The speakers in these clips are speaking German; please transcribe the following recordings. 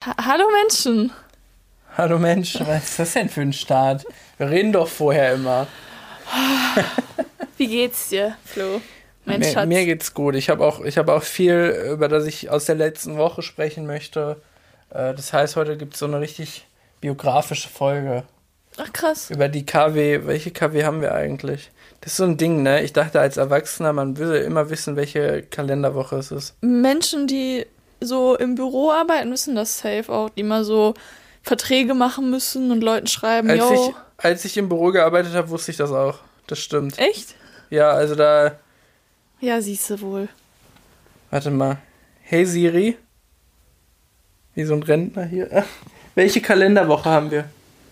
Hallo Menschen. Hallo Mensch, was ist das denn für ein Start? Wir reden doch vorher immer. Wie geht's dir, Flo? Mein Schatz. Mir geht's gut. Ich habe auch viel, über das ich aus der letzten Woche sprechen möchte. Das heißt, heute gibt es so eine richtig biografische Folge. Ach krass. Über die KW. Welche KW haben wir eigentlich? Das ist so ein Ding, ne? Ich dachte als Erwachsener, man würde immer wissen, welche Kalenderwoche es ist. Menschen, die so im Büro arbeiten, wissen das safe auch, die mal so Verträge machen müssen und Leuten schreiben, Als ich im Büro gearbeitet habe, wusste ich das auch. Das stimmt. Echt? Ja, also da... Ja, siehst du wohl. Warte mal. Hey Siri. Wie so ein Rentner hier. Welche Kalenderwoche haben wir?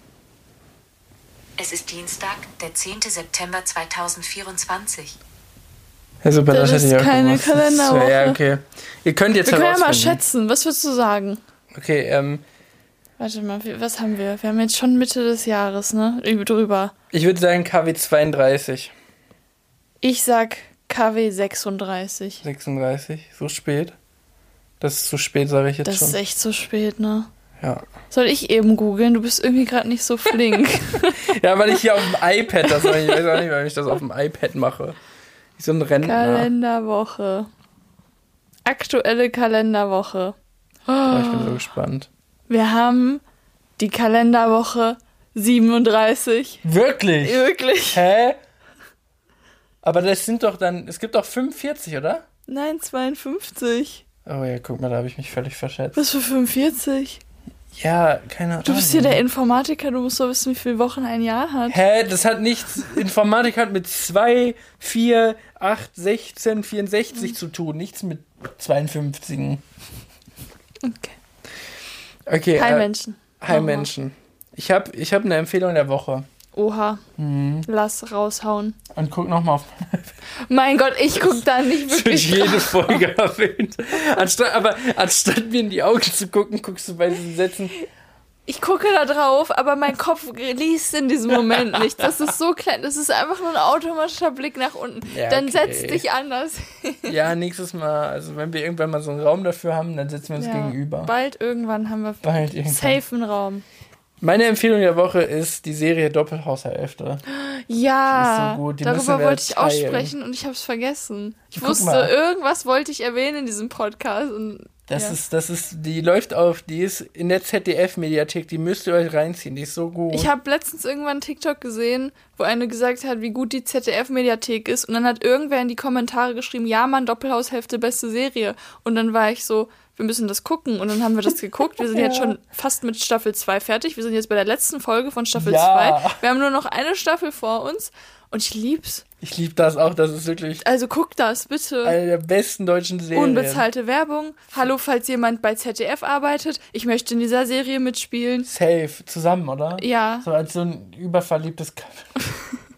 Es ist Dienstag, der 10. September 2024. Ja, super, Das hätte ist ich auch keine gewusst. Kalenderwoche. Ja, okay. Ihr könnt jetzt Wir können ja mal herausfinden. schätzen. Was würdest du sagen? Okay, Warte mal, was haben wir? Wir haben jetzt schon Mitte des Jahres, ne? Drüber. ich würde sagen KW 32. Ich sag KW 36. 36, so spät. Das ist zu spät, sage ich jetzt Das schon. ist echt so spät, ne? Ja. Soll ich eben googeln? Du bist irgendwie gerade nicht so flink. Ja, weil ich hier auf dem iPad das mache. Ich weiß auch nicht, warum ich das auf dem iPad mache. Wie so ein Rentner. Kalenderwoche. Aktuelle Kalenderwoche. Oh, ich bin so gespannt. Wir haben die Kalenderwoche 37. Wirklich? Wirklich? Hä? Aber das sind doch dann, es gibt doch 45, oder? Nein, 52. Oh ja, guck mal, da habe ich mich völlig verschätzt. Was für 45? Ja, keine Ahnung. Du bist hier der Informatiker, du musst doch wissen, wie viele Wochen ein Jahr hat. Hä? Das hat nichts, Informatik hat mit 2, 4, 8, 16, 64 zu tun. Nichts mit 52. Okay. Okay. Hi Menschen. Hi Oha. Menschen. Ich hab eine Empfehlung der Woche. Oha. Lass raushauen. Und guck nochmal auf Mein Gott, ich guck da nicht wirklich jede drauf. Folge erwähnt. Anstatt mir in die Augen zu gucken, guckst du bei diesen Sätzen. Ich gucke da drauf, aber mein Kopf liest in diesem Moment nicht. Das ist so klein. Das ist einfach nur ein automatischer Blick nach unten. Ja, Dann okay. setz dich anders. Ja, nächstes Mal, also wenn wir irgendwann mal so einen Raum dafür haben, dann setzen wir uns gegenüber. Bald irgendwann haben wir Bald irgendwann. safe einen Raum. Meine Empfehlung der Woche ist die Serie Doppelhaushälfte. Ja, Die ist so gut, die darüber müssen wir wollte ich teilen. aussprechen und ich habe es vergessen. Ich Guck wusste, mal. irgendwas wollte ich erwähnen in diesem Podcast. Und Die läuft auf, die ist in der ZDF-Mediathek, die müsst ihr euch reinziehen, die ist so gut. Ich habe letztens irgendwann einen TikTok gesehen, wo eine gesagt hat, wie gut die ZDF-Mediathek ist. Und dann hat irgendwer in die Kommentare geschrieben, ja Mann, Doppelhaushälfte, beste Serie. Und dann war ich so, wir müssen das gucken. Und dann haben wir das geguckt. Wir sind jetzt schon fast mit Staffel 2 fertig. Wir sind jetzt bei der letzten Folge von Staffel 2. Wir haben nur noch eine Staffel vor uns. Und ich lieb's. Ich liebe das auch, das ist wirklich Also guck das, bitte. eine der besten deutschen Serien. Unbezahlte Werbung. Hallo, falls jemand bei ZDF arbeitet. Ich möchte in dieser Serie mitspielen. Safe, zusammen, oder? Ja. So als so ein überverliebtes Couple.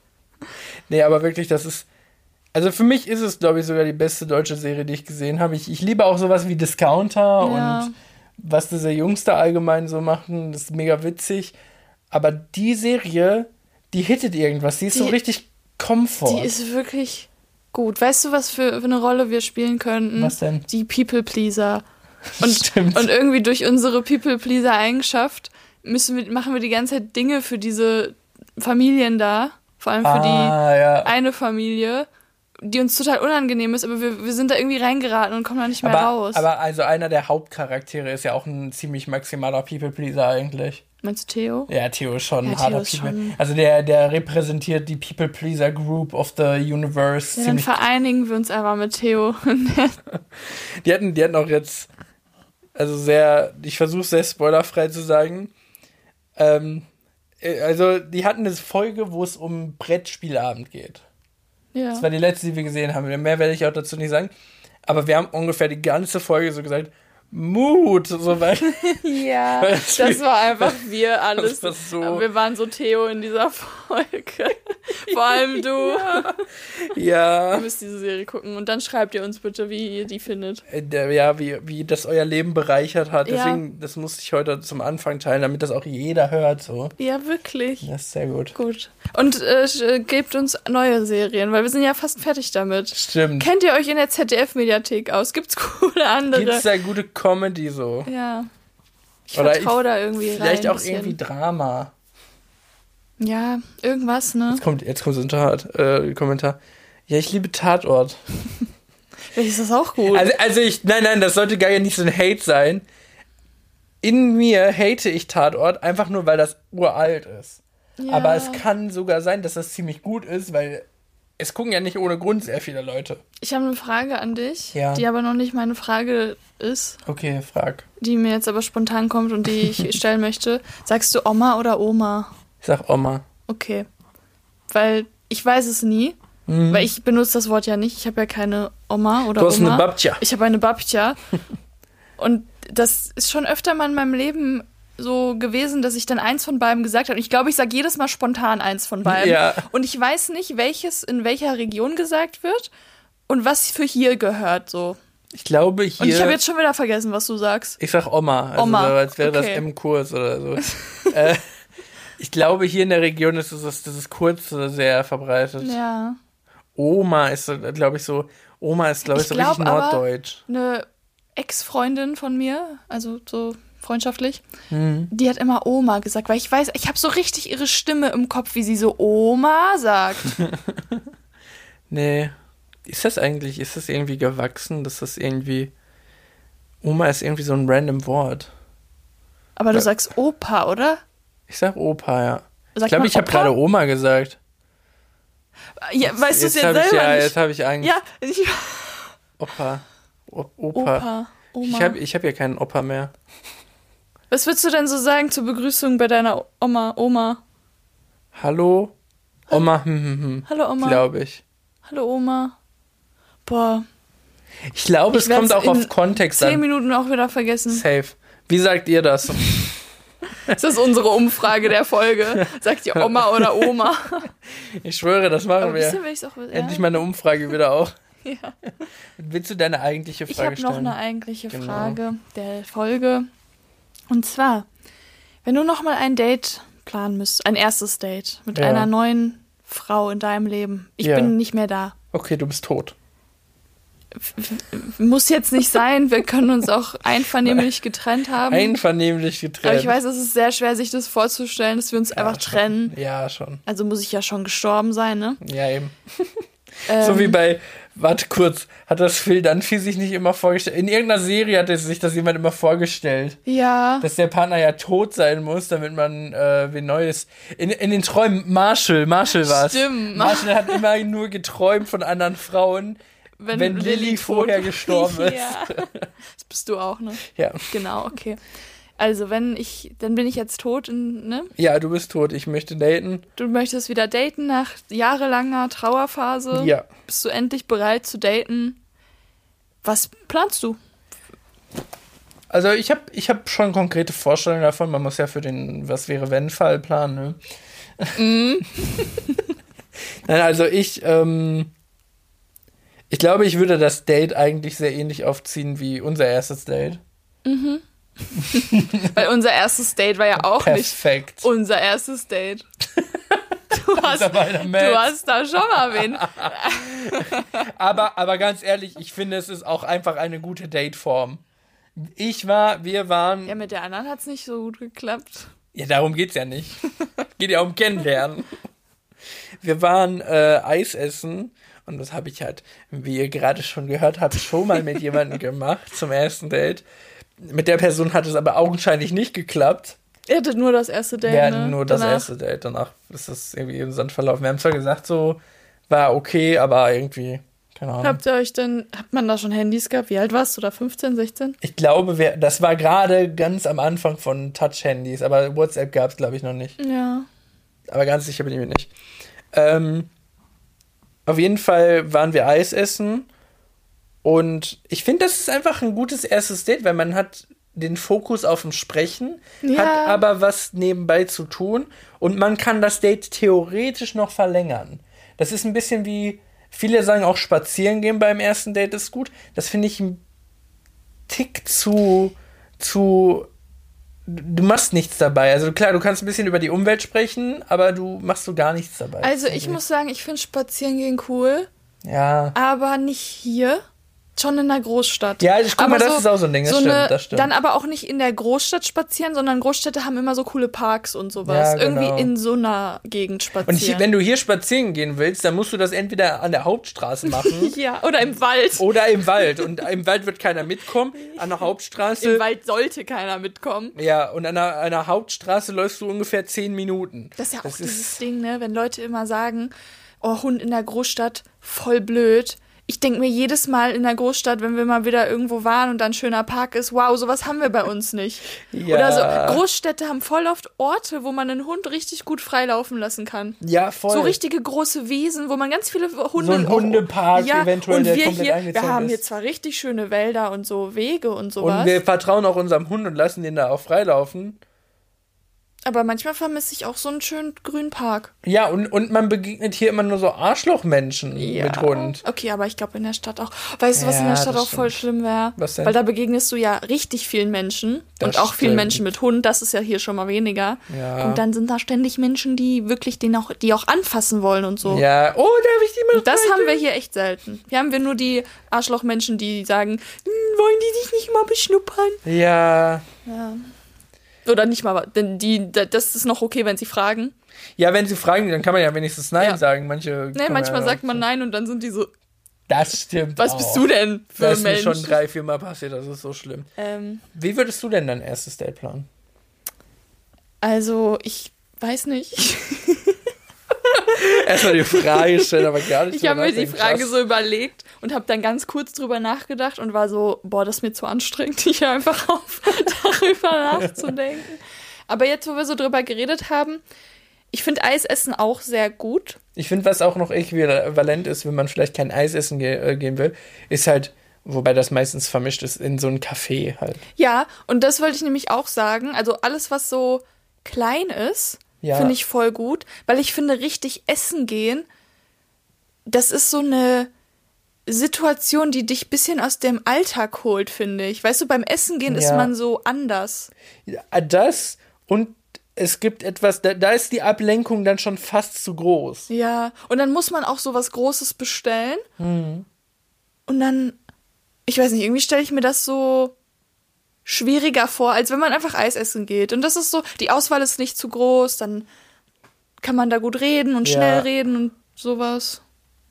Nee, aber wirklich, das ist... Also für mich ist es, glaube ich, sogar die beste deutsche Serie, die ich gesehen habe. Ich liebe auch sowas wie Discounter und was diese Jungs da allgemein so machen. Das ist mega witzig. Aber die Serie, die hittet irgendwas. Die ist so richtig Komfort. Die ist wirklich gut. Weißt du, was für eine Rolle wir spielen könnten? Was denn? Die People-Pleaser. Stimmt. Und irgendwie durch unsere People-Pleaser-Eigenschaft machen wir die ganze Zeit Dinge für diese Familien da. Vor allem für die eine Familie, die uns total unangenehm ist, aber wir sind da irgendwie reingeraten und kommen da nicht mehr raus. Aber also einer der Hauptcharaktere ist ja auch ein ziemlich maximaler People-Pleaser eigentlich. Meinst du Theo? Ja, Theo ist schon Ja, ein harter Theo ist People. schon- Also der repräsentiert die People-Pleaser Group of the Universe. Ja, dann vereinigen wir uns einfach mit Theo. Die hatten auch jetzt, also sehr, ich versuche sehr spoilerfrei zu sagen, also die hatten eine Folge, wo es um Brettspielabend geht. Ja. Das war die letzte, die wir gesehen haben. Mehr werde ich auch dazu nicht sagen. Aber wir haben ungefähr die ganze Folge so gesagt, Mut, so weil Ja, Weil das war einfach wir alles. Das war so- Aber wir waren so Theo in dieser Folge. Vor allem du. ja, Ihr müsst diese Serie gucken und dann schreibt ihr uns bitte, wie ihr die findet. wie das euer Leben bereichert hat. Ja. Deswegen, das musste ich heute zum Anfang teilen, damit das auch jeder hört. So. Ja, wirklich. Das ist sehr gut. Gut. Und gebt uns neue Serien, weil wir sind ja fast fertig damit. Stimmt. Kennt ihr euch in der ZDF-Mediathek aus? Gibt's coole andere? Gibt's da gute Comedy so? Ja. Ich vertraue da irgendwie rein. Vielleicht auch irgendwie Drama. Ja, irgendwas, ne? Jetzt kommt so ein Kommentar. Ja, ich liebe Tatort. Vielleicht ist das auch gut. Also nein, das sollte gar nicht so ein Hate sein. In mir hate ich Tatort, einfach nur, weil das uralt ist. Ja. Aber es kann sogar sein, dass das ziemlich gut ist, weil es gucken ja nicht ohne Grund sehr viele Leute. Ich habe eine Frage an dich, die aber noch nicht meine Frage ist. Okay, frag. Die mir jetzt aber spontan kommt und die ich stellen möchte. Sagst du Oma oder Oma? Ich sag Oma. Okay. Weil ich weiß es nie. Weil ich benutze das Wort ja nicht. Ich habe ja keine Oma oder Oma. Du hast eine Babcia. Ich habe eine Babcia. Und das ist schon öfter mal in meinem Leben so gewesen, dass ich dann eins von beiden gesagt habe. Und ich glaube, ich sage jedes Mal spontan eins von beiden. Ja. Und ich weiß nicht, welches in welcher Region gesagt wird und was für hier gehört so. Ich glaube hier... Und ich habe jetzt schon wieder vergessen, was du sagst. Ich sag Oma. Also Oma. So, als wäre das im Kurs oder so. Ich glaube, hier in der Region ist das Kurze sehr verbreitet. Ja. Oma ist, glaube ich, so richtig norddeutsch. Eine Ex-Freundin von mir, also so freundschaftlich, die hat immer Oma gesagt, weil ich weiß, ich habe so richtig ihre Stimme im Kopf, wie sie so Oma sagt. Nee. Ist das irgendwie gewachsen? Oma ist irgendwie so ein random Wort. Aber du sagst Opa, oder? Ich sag Opa, ja. Ich glaube, ich habe gerade Oma gesagt. Ja, weißt du es jetzt selber nicht? Ja, jetzt habe ich eigentlich... Ja, Opa. Opa. Oma. Ich hab ja keinen Opa mehr. Was würdest du denn so sagen zur Begrüßung bei deiner Oma? Hallo? Oma, Hallo Oma. Glaube ich. Hallo Oma. Boah. Ich glaube, es kommt auch auf Kontext an. 10 Minuten auch wieder vergessen. Safe. Wie sagt ihr das? Das ist unsere Umfrage der Folge. Sagt ihr Oma oder Oma? Ich schwöre, das machen wir. Endlich mal eine Umfrage wieder auch. Ja. Willst du deine eigentliche Frage stellen? Ich habe noch eine eigentliche Frage der Folge. Und zwar, wenn du noch mal ein Date planen müsstest, ein erstes Date mit einer neuen Frau in deinem Leben. Ich bin nicht mehr da. Okay, du bist tot. Muss jetzt nicht sein, wir können uns auch einvernehmlich getrennt haben. Einvernehmlich getrennt. Aber ich weiß, es ist sehr schwer, sich das vorzustellen, dass wir uns einfach trennen. Ja, schon. Also muss ich ja schon gestorben sein, ne? Ja, eben. So wie bei, warte kurz, hat das Phil Dunphy sich nicht immer vorgestellt? In irgendeiner Serie hat sich das jemand immer vorgestellt. Ja. Dass der Partner ja tot sein muss, damit man wen Neues... In den Träumen, Marshall war es. Stimmt. Marshall hat immer nur geträumt von anderen Frauen, wenn Lily vorher gestorben ist. Ja. Das bist du auch, ne? Ja. Genau, okay. Also, dann bin ich jetzt tot, ne? Ja, du bist tot. Ich möchte daten. Du möchtest wieder daten nach jahrelanger Trauerphase. Ja. Bist du endlich bereit zu daten? Was planst du? Also, ich hab schon konkrete Vorstellungen davon. Man muss ja für den Was-wäre-wenn-Fall planen, ne? Nein, also ich glaube, ich würde das Date eigentlich sehr ähnlich aufziehen wie unser erstes Date. Mhm. Weil unser erstes Date war ja auch perfekt. Nicht unser erstes Date. Du hast da schon mal wen. aber ganz ehrlich, ich finde, es ist auch einfach eine gute Dateform. Wir waren... Ja, mit der anderen hat es nicht so gut geklappt. Ja, darum geht's ja nicht. Geht ja um Kennenlernen. Wir waren Eis essen und das habe ich halt, wie ihr gerade schon gehört habt, schon mal mit jemandem gemacht zum ersten Date. Mit der Person hat es aber augenscheinlich nicht geklappt. Ihr hattet nur das erste Date, Wir hatten nur das erste Date, danach ist das irgendwie im Sand verlaufen. Wir haben zwar gesagt, so, war okay, aber irgendwie, keine Ahnung. Hat man da schon Handys gehabt? Wie alt warst du da? 15, 16? Ich glaube, das war gerade ganz am Anfang von Touch-Handys, aber WhatsApp gab es, glaube ich, noch nicht. Ja. Aber ganz sicher bin ich mir nicht. Auf jeden Fall waren wir Eis essen. Und ich finde, das ist einfach ein gutes erstes Date, weil man hat den Fokus auf dem Sprechen, hat aber was nebenbei zu tun und man kann das Date theoretisch noch verlängern. Das ist ein bisschen wie, viele sagen auch spazieren gehen beim ersten Date ist gut. Das finde ich ein Tick zu, du machst nichts dabei. Also klar, du kannst ein bisschen über die Umwelt sprechen, aber du machst so gar nichts dabei. Also ich muss sagen, ich finde spazieren gehen cool. Ja. Aber nicht hier. schon in der Großstadt. Ja, guck mal, das ist auch so ein Ding, das stimmt. Dann aber auch nicht in der Großstadt spazieren, sondern Großstädte haben immer so coole Parks und sowas. Ja, genau. Irgendwie in so einer Gegend spazieren. Und wenn du hier spazieren gehen willst, dann musst du das entweder an der Hauptstraße machen. Ja, oder im Wald. Oder im Wald. Und im Wald wird keiner mitkommen. An der Hauptstraße. Im Wald sollte keiner mitkommen. Ja, und an einer Hauptstraße läufst du ungefähr 10 Minuten. Das ist ja auch dieses Ding, ne? Wenn Leute immer sagen, oh, Hund in der Großstadt, voll blöd. Ich denke mir jedes Mal in der Großstadt, wenn wir mal wieder irgendwo waren und da ein schöner Park ist, wow, sowas haben wir bei uns nicht. Ja. Oder so, Großstädte haben voll oft Orte, wo man einen Hund richtig gut freilaufen lassen kann. Ja, voll. So richtige große Wiesen, wo man ganz viele Hunde... So ein Hundepark eventuell, der komplett eingezäunt ist. Wir haben hier zwar richtig schöne Wälder und so Wege und sowas. Und wir vertrauen auch unserem Hund und lassen den da auch freilaufen. Aber manchmal vermisse ich auch so einen schönen grünen Park. Ja, und man begegnet hier immer nur so Arschlochmenschen mit Hund. Okay, aber ich glaube in der Stadt auch. Weißt du, was in der Stadt auch voll schlimm wäre? Was denn? Weil da begegnest du ja richtig vielen Menschen. Das und auch vielen stimmt. Menschen mit Hund. Das ist ja hier schon mal weniger. Ja. Und dann sind da ständig Menschen, die wirklich die auch anfassen wollen und so. Ja, oh, darf ich die mal Das streicheln? haben wir hier echt selten. Hier haben wir nur die Arschlochmenschen, die sagen, wollen die sich nicht mal beschnuppern? Ja. Ja. Oder nicht mal, denn das ist noch okay, wenn sie fragen. Ja, wenn sie fragen, dann kann man ja wenigstens Nein sagen. Manchmal sagt man Nein und dann sind die so, das stimmt. was bist du denn für ein Das ist mir Mensch? schon 3-4 Mal passiert, das ist so schlimm. Wie würdest du denn dein erstes Date planen? Also, ich weiß nicht. Erstmal die Frage stellen, aber gar nicht. Ich habe mir die Frage so überlegt und habe dann ganz kurz drüber nachgedacht und war so, boah, das ist mir zu anstrengend. Ich höre einfach auf, darüber nachzudenken. Aber jetzt, wo wir so drüber geredet haben, ich finde Eisessen auch sehr gut. Ich finde, was auch noch äquivalent ist, wenn man vielleicht kein Eis essen gehen will, ist halt, wobei das meistens vermischt ist, in so ein Café halt. Ja, und das wollte ich nämlich auch sagen. Also alles, was so klein ist, finde ich voll gut, weil ich finde, richtig essen gehen, das ist so eine Situation, die dich ein bisschen aus dem Alltag holt, finde ich. Weißt du, beim Essen gehen ist man so anders. Ja, das und es gibt etwas, da ist die Ablenkung dann schon fast zu groß. Ja, und dann muss man auch so was Großes bestellen. Und dann, ich weiß nicht, irgendwie stelle ich mir das so schwieriger vor, als wenn man einfach Eis essen geht. Und das ist so, die Auswahl ist nicht zu groß, dann kann man da gut reden und schnell reden und sowas.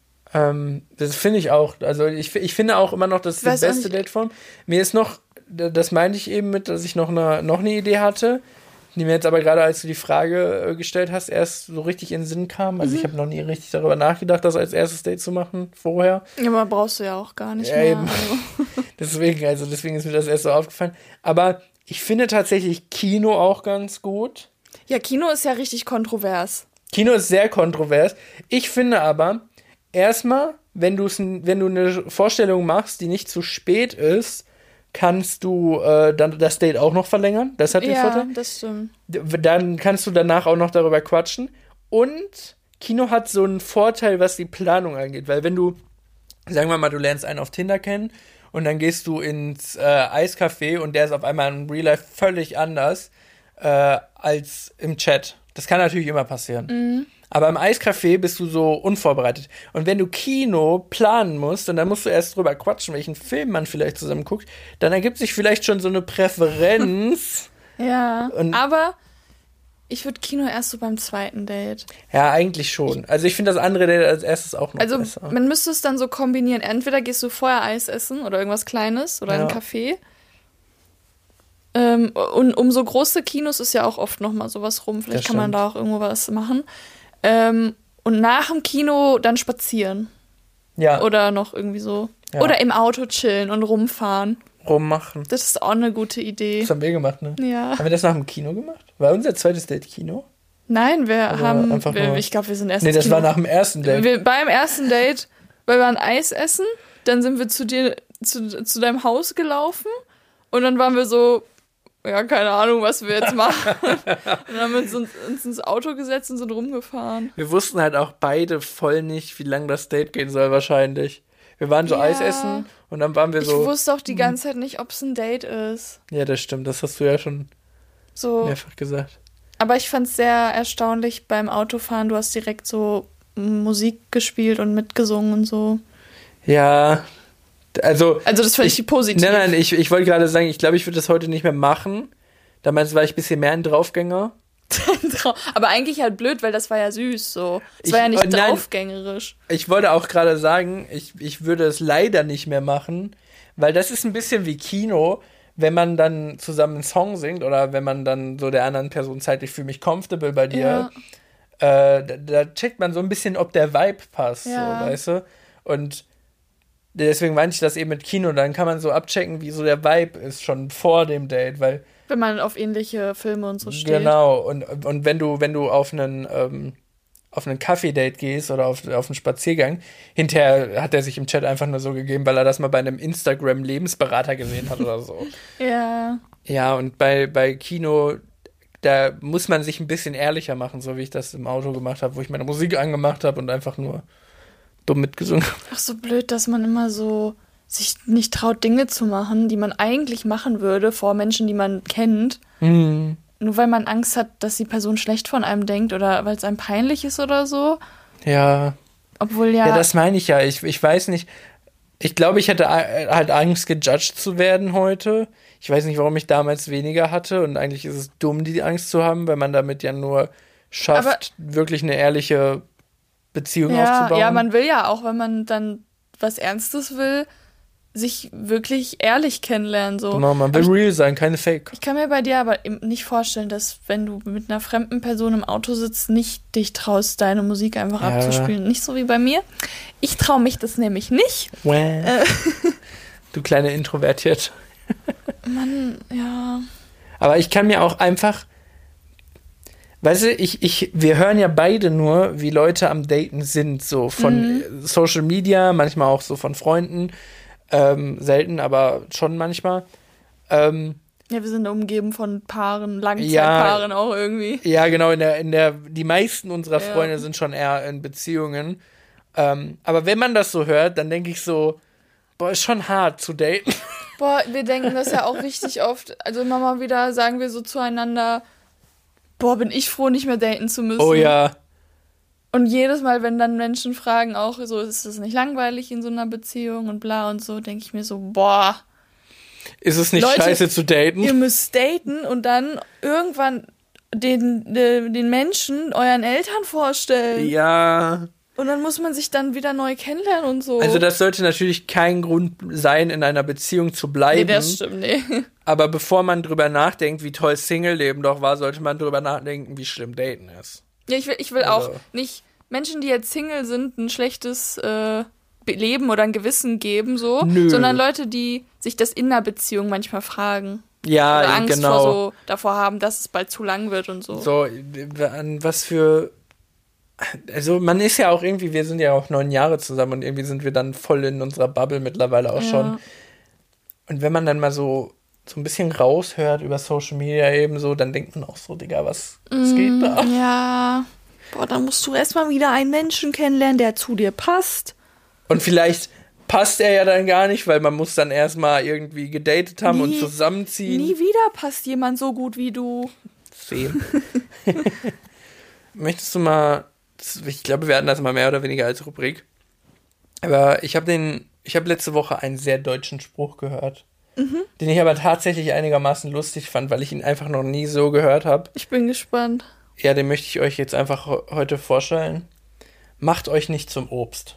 Das finde ich auch. Also ich finde auch immer noch, das ist die beste Dateform. Mir ist noch, das meinte ich eben mit, dass ich noch eine Idee hatte, die mir jetzt aber gerade, als du die Frage gestellt hast, erst so richtig in den Sinn kam. Also ich habe noch nie richtig darüber nachgedacht, das als erstes Date zu machen vorher. Ja, aber brauchst du ja auch gar nicht mehr. Eben. Deswegen ist mir das erst so aufgefallen. Aber ich finde tatsächlich Kino auch ganz gut. Ja, Kino ist ja richtig kontrovers. Kino ist sehr kontrovers. Ich finde aber, erstmal, wenn du eine Vorstellung machst, die nicht zu spät ist, kannst du dann das Date auch noch verlängern. Das hat den Vorteil. Ja, das stimmt. Dann kannst du danach auch noch darüber quatschen. Und Kino hat so einen Vorteil, was die Planung angeht. Weil wenn du, sagen wir mal, du lernst einen auf Tinder kennen und dann gehst du ins Eiscafé und der ist auf einmal in Real Life völlig anders als im Chat. Das kann natürlich immer passieren. Aber im Eiscafé bist du so unvorbereitet. Und wenn du Kino planen musst, und dann musst du erst drüber quatschen, welchen Film man vielleicht zusammen guckt, dann ergibt sich vielleicht schon so eine Präferenz. Ja, aber ich würde Kino erst so beim zweiten Date. Ja, eigentlich schon. Also ich finde das andere Date als erstes auch noch besser. Also man müsste es dann so kombinieren. Entweder gehst du vorher Eis essen oder irgendwas Kleines oder in einen Café. Und umso große Kinos ist ja auch oft noch mal sowas rum. Vielleicht kann man da auch irgendwo was machen. Und nach dem Kino dann spazieren. Ja. Oder noch irgendwie so. Ja. Oder im Auto chillen und rumfahren. Rummachen. Das ist auch eine gute Idee. Das haben wir gemacht, ne? Ja. Haben wir das nach dem Kino gemacht? War unser zweites Date Kino? Nein, ich glaube, wir sind erst das Kino. War nach dem ersten Date. Beim ersten Date, weil wir ein Eis essen, dann sind wir zu zu deinem Haus gelaufen und dann waren wir so, ja, keine Ahnung, was wir jetzt machen. Und dann haben wir uns ins Auto gesetzt und sind rumgefahren. Wir wussten halt auch beide voll nicht, wie lang das Date gehen soll wahrscheinlich. Wir waren so Eis essen und dann waren wir so... Ich wusste auch die ganze Zeit nicht, ob es ein Date ist. Ja, das stimmt. Das hast du ja schon mehrfach gesagt. Aber ich fand es sehr erstaunlich beim Autofahren. Du hast direkt so Musik gespielt und mitgesungen und so. Ja, Also das finde ich positiv. Nein, ich wollte gerade sagen, ich glaube, ich würde das heute nicht mehr machen. Damals war ich ein bisschen mehr ein Draufgänger. Aber eigentlich halt blöd, weil das war ja süß so. Es war ja nicht draufgängerisch. Ich wollte auch gerade sagen, ich würde es leider nicht mehr machen, weil das ist ein bisschen wie Kino, wenn man dann zusammen einen Song singt oder wenn man dann so der anderen Person zeigt, ich fühle mich comfortable bei dir. Ja. Da checkt man so ein bisschen, ob der Vibe passt, so, weißt du? Und deswegen meinte ich das eben mit Kino, dann kann man so abchecken, wie so der Vibe ist, schon vor dem Date, weil wenn man auf ähnliche Filme und so steht. Genau, und wenn du auf einen Kaffee-Date gehst oder auf einen Spaziergang, hinterher hat er sich im Chat einfach nur so gegeben, weil er das mal bei einem Instagram-Lebensberater gesehen hat oder so. Ja. Ja, und bei Kino, da muss man sich ein bisschen ehrlicher machen, so wie ich das im Auto gemacht habe, wo ich meine Musik angemacht habe und einfach nur dumm mitgesungen habe. Ach, so blöd, dass man immer so sich nicht traut, Dinge zu machen, die man eigentlich machen würde vor Menschen, die man kennt. Nur weil man Angst hat, dass die Person schlecht von einem denkt oder weil es einem peinlich ist oder so. Ja. Obwohl Ja, das meine ich ja. Ich weiß nicht. Ich glaube, ich hätte halt Angst, gejudged zu werden heute. Ich weiß nicht, warum ich damals weniger hatte. Und eigentlich ist es dumm, die Angst zu haben, weil man damit ja nur schafft, wirklich eine ehrliche Beziehung aufzubauen. Ja, man will ja auch, wenn man dann was Ernstes will, sich wirklich ehrlich kennenlernen. So. Genau, man will real sein, keine Fake. Ich kann mir bei dir aber nicht vorstellen, dass wenn du mit einer fremden Person im Auto sitzt, nicht dich traust, deine Musik einfach abzuspielen. Nicht so wie bei mir. Ich traue mich das nämlich nicht. Du kleine Introvertiert. Mann, ja. Aber ich kann mir auch einfach, weißt du, wir hören ja beide nur, wie Leute am Daten sind, so von Social Media, manchmal auch so von Freunden. Selten, aber schon manchmal. Ja, wir sind umgeben von Paaren, Langzeitpaaren auch irgendwie. Ja, genau, die meisten unserer Freunde sind schon eher in Beziehungen. Aber wenn man das so hört, dann denke ich so, boah, ist schon hart zu daten. Boah, wir denken das ja auch richtig oft. Also immer mal wieder sagen wir so zueinander, boah, bin ich froh, nicht mehr daten zu müssen. Oh ja. Und jedes Mal, wenn dann Menschen fragen, auch so, ist es nicht langweilig in so einer Beziehung und bla und so, denke ich mir so, boah. Ist es nicht Leute, scheiße zu daten? Ihr müsst daten und dann irgendwann den Menschen euren Eltern vorstellen. Ja. Und dann muss man sich dann wieder neu kennenlernen und so. Also das sollte natürlich kein Grund sein, in einer Beziehung zu bleiben. Nee, das stimmt, nee. Aber bevor man drüber nachdenkt, wie toll Single-Leben doch war, sollte man drüber nachdenken, wie schlimm Daten ist. Ja, ich will auch nicht Menschen, die jetzt Single sind, ein schlechtes Leben oder ein Gewissen geben, so. Nö. Sondern Leute, die sich das in einer Beziehung manchmal fragen. Ja, oder Angst genau. davor haben, dass es bald zu lang wird und so. So, an was für... Also man ist ja auch irgendwie, wir sind ja auch 9 Jahre zusammen und irgendwie sind wir dann voll in unserer Bubble mittlerweile auch schon. Und wenn man dann mal so ein bisschen raushört über Social Media eben so, dann denkt man auch so, Digga, was geht da? Ja, boah, dann musst du erstmal wieder einen Menschen kennenlernen, der zu dir passt. Und vielleicht passt er ja dann gar nicht, weil man muss dann erstmal irgendwie gedatet haben und zusammenziehen. Nie wieder passt jemand so gut wie du. Same. Möchtest du mal, ich glaube, wir hatten das mal mehr oder weniger als Rubrik, aber ich habe letzte Woche einen sehr deutschen Spruch gehört, den ich aber tatsächlich einigermaßen lustig fand, weil ich ihn einfach noch nie so gehört habe. Ich bin gespannt. Ja, den möchte ich euch jetzt einfach heute vorstellen. Macht euch nicht zum Obst.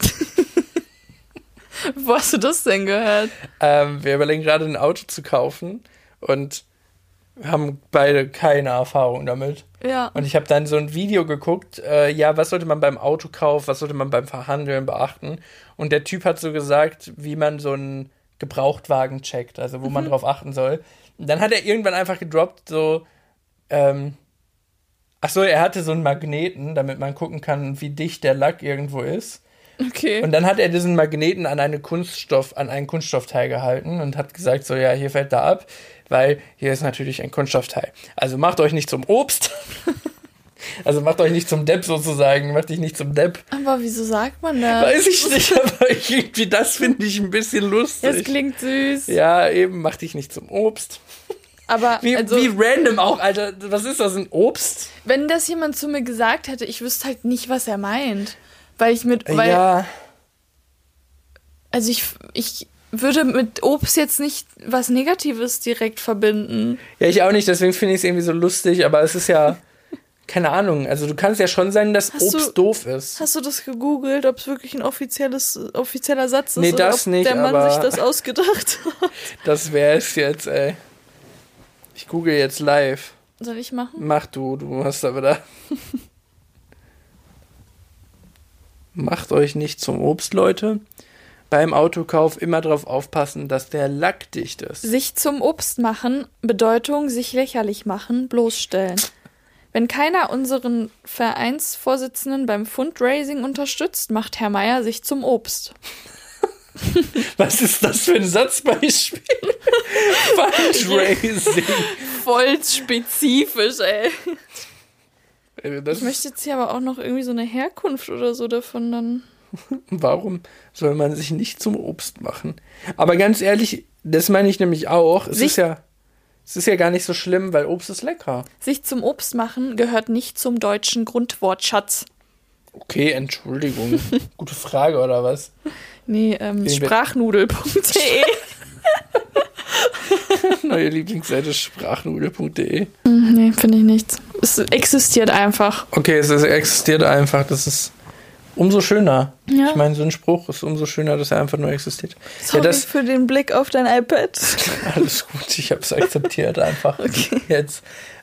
Wo hast du das denn gehört? Wir überlegen gerade ein Auto zu kaufen und wir haben beide keine Erfahrung damit. Ja. Und ich habe dann so ein Video geguckt, was sollte man beim Autokauf, was sollte man beim Verhandeln beachten? Und der Typ hat so gesagt, wie man so einen Gebrauchtwagen checkt, also wo man drauf achten soll. Und dann hat er irgendwann einfach gedroppt, so, er hatte so einen Magneten, damit man gucken kann, wie dicht der Lack irgendwo ist. Okay. Und dann hat er diesen Magneten an einen Kunststoffteil gehalten und hat gesagt, so, ja, hier fällt da ab, weil hier ist natürlich ein Kunststoffteil. Also macht euch nicht zum Obst. Also macht euch nicht zum Depp sozusagen, macht dich nicht zum Depp. Aber wieso sagt man das? Weiß ich nicht, aber irgendwie das finde ich ein bisschen lustig. Das klingt süß. Ja, eben, mach dich nicht zum Obst. Aber wie random auch, Alter, was ist das, ein Obst? Wenn das jemand zu mir gesagt hätte, ich wüsste halt nicht, was er meint. Also würde mit Obst jetzt nicht was Negatives direkt verbinden. Ja, ich auch nicht, deswegen finde ich es irgendwie so lustig, aber es ist ja, keine Ahnung, also du kannst ja schon sagen, dass Obst doof ist. Hast du das gegoogelt, ob es wirklich ein offizieller Satz ist? Nee, oder das ob nicht, der Mann aber sich das ausgedacht hat? Das wäre es jetzt, ey. Ich google jetzt live. Soll ich machen? Mach du hast aber da. Macht euch nicht zum Obst, Leute. Beim Autokauf immer darauf aufpassen, dass der Lack dicht ist. Sich zum Obst machen, Bedeutung sich lächerlich machen, bloßstellen. Wenn keiner unseren Vereinsvorsitzenden beim Fundraising unterstützt, macht Herr Meier sich zum Obst. Was ist das für ein Satzbeispiel? Fundraising. Voll spezifisch, ey. Das Ich möchte jetzt hier aber auch noch irgendwie so eine Herkunft oder so davon dann. Warum soll man sich nicht zum Obst machen? Aber ganz ehrlich, das meine ich nämlich auch. Es ist ja gar nicht so schlimm, weil Obst ist lecker. Sich zum Obst machen gehört nicht zum deutschen Grundwortschatz. Okay, Entschuldigung. Gute Frage, oder was? Nee, sprachnudel.de. Neue Lieblingsseite sprachnudel.de. Nee, finde ich nichts. Es existiert einfach. Okay, es existiert einfach. Das ist umso schöner. Ja. Ich meine, so ein Spruch ist umso schöner, dass er einfach nur existiert. Sorry für den Blick auf dein iPad. Alles gut, ich habe es akzeptiert einfach. Okay. Jetzt.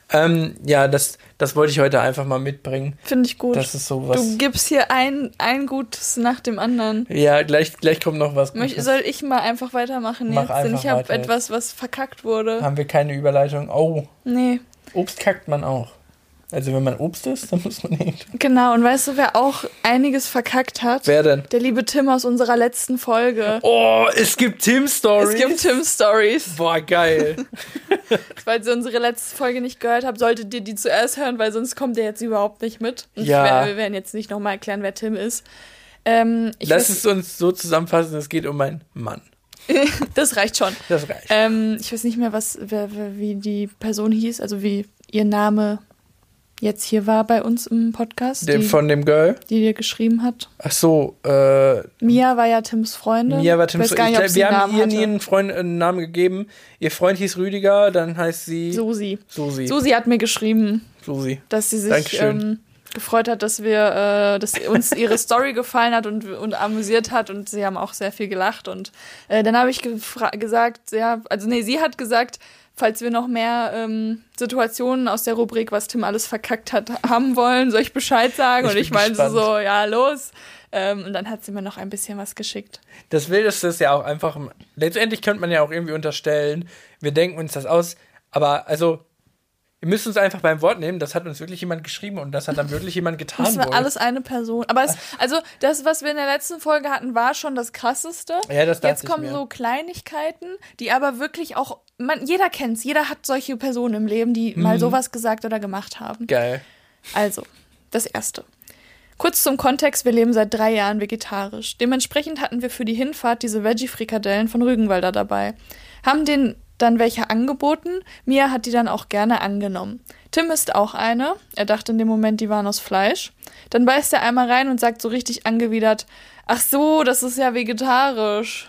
Das wollte ich heute einfach mal mitbringen. Finde ich gut. Das ist sowas. Du gibst hier ein Gutes nach dem anderen. Ja, gleich kommt noch was Gutes. Soll ich mal einfach weitermachen Mach jetzt? einfach Denn ich habe weiter etwas, was verkackt wurde. Haben wir keine Überleitung? Oh, Nee. Obst kackt man auch. Also wenn man Obst isst, dann muss man nicht. Genau, und weißt du, wer auch einiges verkackt hat? Wer denn? Der liebe Tim aus unserer letzten Folge. Oh, es gibt Tim-Stories. Es gibt Tim-Stories. Boah, geil. Falls ihr unsere letzte Folge nicht gehört habt, solltet ihr die zuerst hören, weil sonst kommt ihr jetzt überhaupt nicht mit. Und Ja. wir werden jetzt nicht nochmal erklären, wer Tim ist. Lass es uns so zusammenfassen, es geht um einen Mann. Das reicht schon. Das reicht. Ich weiß nicht mehr, wie die Person hieß, also wie ihr Name jetzt hier war bei uns im Podcast. Von dem Girl? Die dir geschrieben hat. Ach so, Mia war ja Tims Freundin. Mia war Tims Freundin. Wir haben ihr nie einen Namen gegeben. Ihr Freund hieß Rüdiger, dann heißt sie... Susi. Susi. Susi hat mir geschrieben, Susi. dass sie sich gefreut hat, dass dass uns ihre Story gefallen hat und amüsiert hat, und sie haben auch sehr viel gelacht, und dann habe ich gesagt, sie hat gesagt, falls wir noch mehr Situationen aus der Rubrik, was Tim alles verkackt hat, haben wollen, soll ich Bescheid sagen? Und ich meinte so, ja, los. Und dann hat sie mir noch ein bisschen was geschickt. Das Wildeste ist ja auch einfach, letztendlich könnte man ja auch irgendwie unterstellen, wir denken uns das aus, aber also, wir müssen uns einfach beim Wort nehmen, das hat uns wirklich jemand geschrieben und das hat dann wirklich jemand getan. Das war alles eine Person. Aber das, was wir in der letzten Folge hatten, war schon das Krasseste. Ja, das dachte Jetzt kommen so Kleinigkeiten, die aber wirklich auch, jeder kennt's, jeder hat solche Personen im Leben, die mal sowas gesagt oder gemacht haben. Geil. Also, das Erste. Kurz zum Kontext, wir leben seit 3 Jahren vegetarisch. Dementsprechend hatten wir für die Hinfahrt diese Veggie-Frikadellen von Rügenwalder dabei. Haben denen dann welche angeboten. Mia hat die dann auch gerne angenommen. Tim isst auch eine. Er dachte in dem Moment, die waren aus Fleisch. Dann beißt er einmal rein und sagt so richtig angewidert, ach so, das ist ja vegetarisch.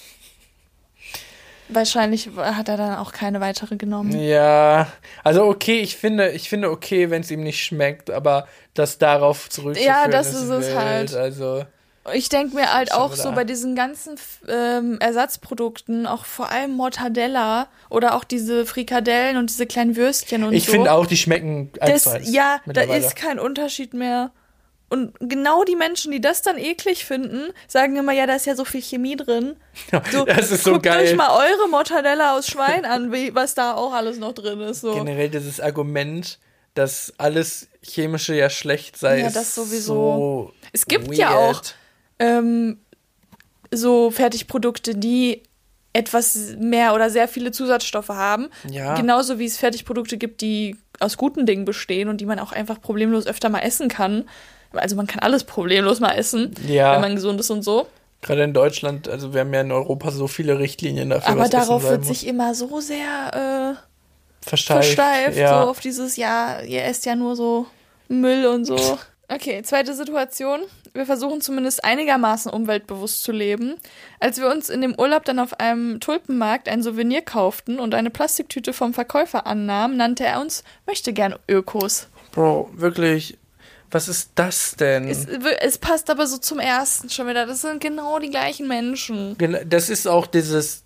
Wahrscheinlich hat er dann auch keine weitere genommen. Ja, also okay, ich finde okay, wenn es ihm nicht schmeckt, aber das darauf zurückzuführen, ja, das ist wild, es halt. Also ich denke mir halt auch so bei diesen ganzen Ersatzprodukten, auch vor allem Mortadella oder auch diese Frikadellen und diese kleinen Würstchen und so. Ich finde auch, die schmecken eins zu eins. Ja, da ist kein Unterschied mehr. Und genau die Menschen, die das dann eklig finden, sagen immer, ja, da ist ja so viel Chemie drin. So, das ist so guckt geil. euch mal eure Mortadella aus Schwein an, was da auch alles noch drin ist. So. Generell dieses Argument, dass alles Chemische ja schlecht sei, ja, ist das sowieso. So es gibt weird. ja auch so Fertigprodukte, die etwas mehr oder sehr viele Zusatzstoffe haben. Ja. Genauso wie es Fertigprodukte gibt, die aus guten Dingen bestehen und die man auch einfach problemlos öfter mal essen kann. Also man kann alles problemlos mal essen, ja, wenn man gesund ist und so. Gerade in Deutschland, also wir haben ja in Europa so viele Richtlinien dafür, aber was darauf Essen sein wird muss. sich immer so sehr versteift, ja. So auf dieses, ja, ihr esst ja nur so Müll und so. Okay, zweite Situation. Wir versuchen zumindest einigermaßen umweltbewusst zu leben. Als wir uns in dem Urlaub dann auf einem Tulpenmarkt ein Souvenir kauften und eine Plastiktüte vom Verkäufer annahmen, nannte er uns möchte gern Ökos. Bro, wirklich, was ist das denn? Es passt aber so zum ersten schon wieder. Das sind genau die gleichen Menschen. Das ist auch dieses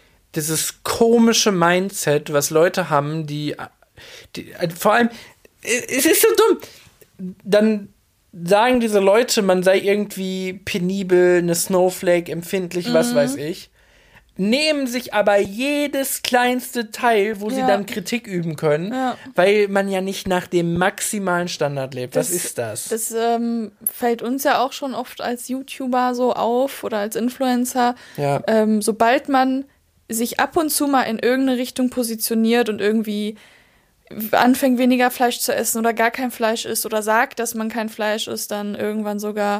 komische Mindset, was Leute haben, die vor allem, es ist so dumm. Dann sagen diese Leute, man sei irgendwie penibel, eine Snowflake, empfindlich, was weiß ich. Nehmen sich aber jedes kleinste Teil, wo sie dann Kritik üben können, weil man ja nicht nach dem maximalen Standard lebt. Was ist das? Das fällt uns ja auch schon oft als YouTuber so auf oder als Influencer. Ja. Sobald man sich ab und zu mal in irgendeine Richtung positioniert und irgendwie anfängt, weniger Fleisch zu essen oder gar kein Fleisch isst oder sagt, dass man kein Fleisch isst, dann irgendwann sogar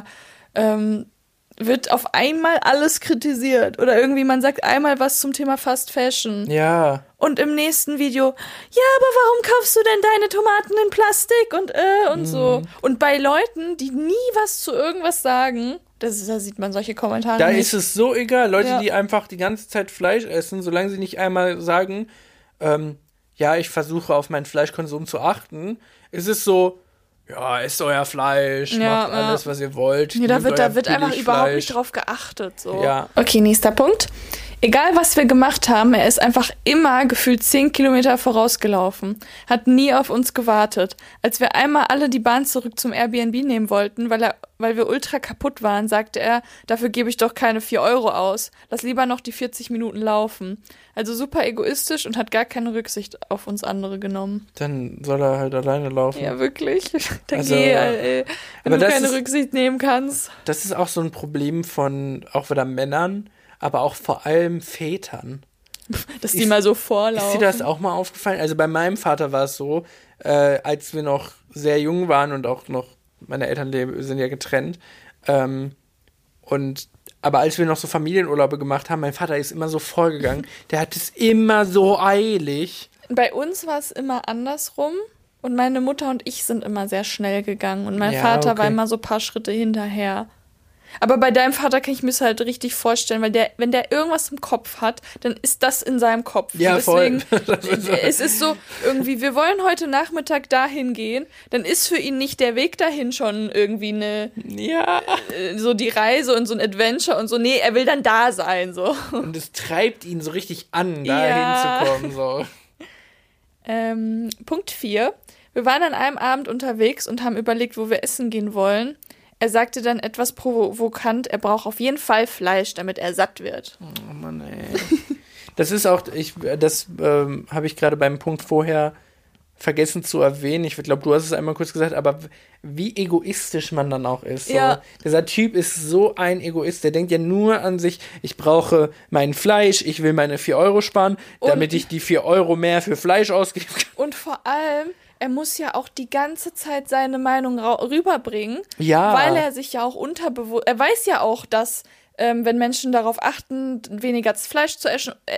wird auf einmal alles kritisiert. Oder irgendwie man sagt einmal was zum Thema Fast Fashion. Ja. Und im nächsten Video, ja, aber warum kaufst du denn deine Tomaten in Plastik und so. Und bei Leuten, die nie was zu irgendwas sagen, da sieht man solche Kommentare Da nicht. ist es so egal. Leute, die einfach die ganze Zeit Fleisch essen, solange sie nicht einmal sagen, ja, ich versuche auf meinen Fleischkonsum zu achten, ist es so, ja, esst euer Fleisch, macht alles, was ihr wollt. Ja, da wird einfach überhaupt nicht drauf geachtet. So. Ja. Okay, nächster Punkt. Egal, was wir gemacht haben, er ist einfach immer gefühlt 10 Kilometer vorausgelaufen. Hat nie auf uns gewartet. Als wir einmal alle die Bahn zurück zum Airbnb nehmen wollten, weil wir ultra kaputt waren, sagte er, dafür gebe ich doch keine 4 Euro aus. Lass lieber noch die 40 Minuten laufen. Also super egoistisch und hat gar keine Rücksicht auf uns andere genommen. Dann soll er halt alleine laufen. Ja, wirklich. Dann Also, wenn du keine Rücksicht nehmen kannst. Das ist auch so ein Problem von auch wieder Männern, aber auch vor allem Vätern. Dass die mal so vorlaufen. Ist dir das auch mal aufgefallen? Also bei meinem Vater war es so, als wir noch sehr jung waren und auch noch, meine Eltern sind ja getrennt, aber als wir noch so Familienurlaube gemacht haben, mein Vater ist immer so vorgegangen, der hat es immer so eilig. Bei uns war es immer andersrum und meine Mutter und ich sind immer sehr schnell gegangen und mein Ja, Vater okay. war immer so ein paar Schritte hinterher. Aber bei deinem Vater kann ich mir das halt richtig vorstellen, weil wenn der irgendwas im Kopf hat, dann ist das in seinem Kopf. Ja, deswegen, voll. Es ist so, irgendwie, wir wollen heute Nachmittag dahin gehen, dann ist für ihn nicht der Weg dahin schon irgendwie so die Reise und so ein Adventure und so. Nee, er will dann da sein, so. Und es treibt ihn so richtig an, da hinzukommen, so. Punkt 4. Wir waren an einem Abend unterwegs und haben überlegt, wo wir essen gehen wollen. Er sagte dann etwas provokant, er braucht auf jeden Fall Fleisch, damit er satt wird. Oh Mann, ey. Das ist auch, habe ich gerade beim Punkt vorher vergessen zu erwähnen. Ich glaube, du hast es einmal kurz gesagt, aber wie egoistisch man dann auch ist. So. Ja. Dieser Typ ist so ein Egoist, der denkt ja nur an sich, ich brauche mein Fleisch, ich will meine 4 Euro sparen, damit ich die 4 Euro mehr für Fleisch ausgeben kann. Und vor allem, er muss ja auch die ganze Zeit seine Meinung rüberbringen, Ja. weil er sich ja auch er weiß ja auch, dass wenn Menschen darauf achten, weniger Fleisch zu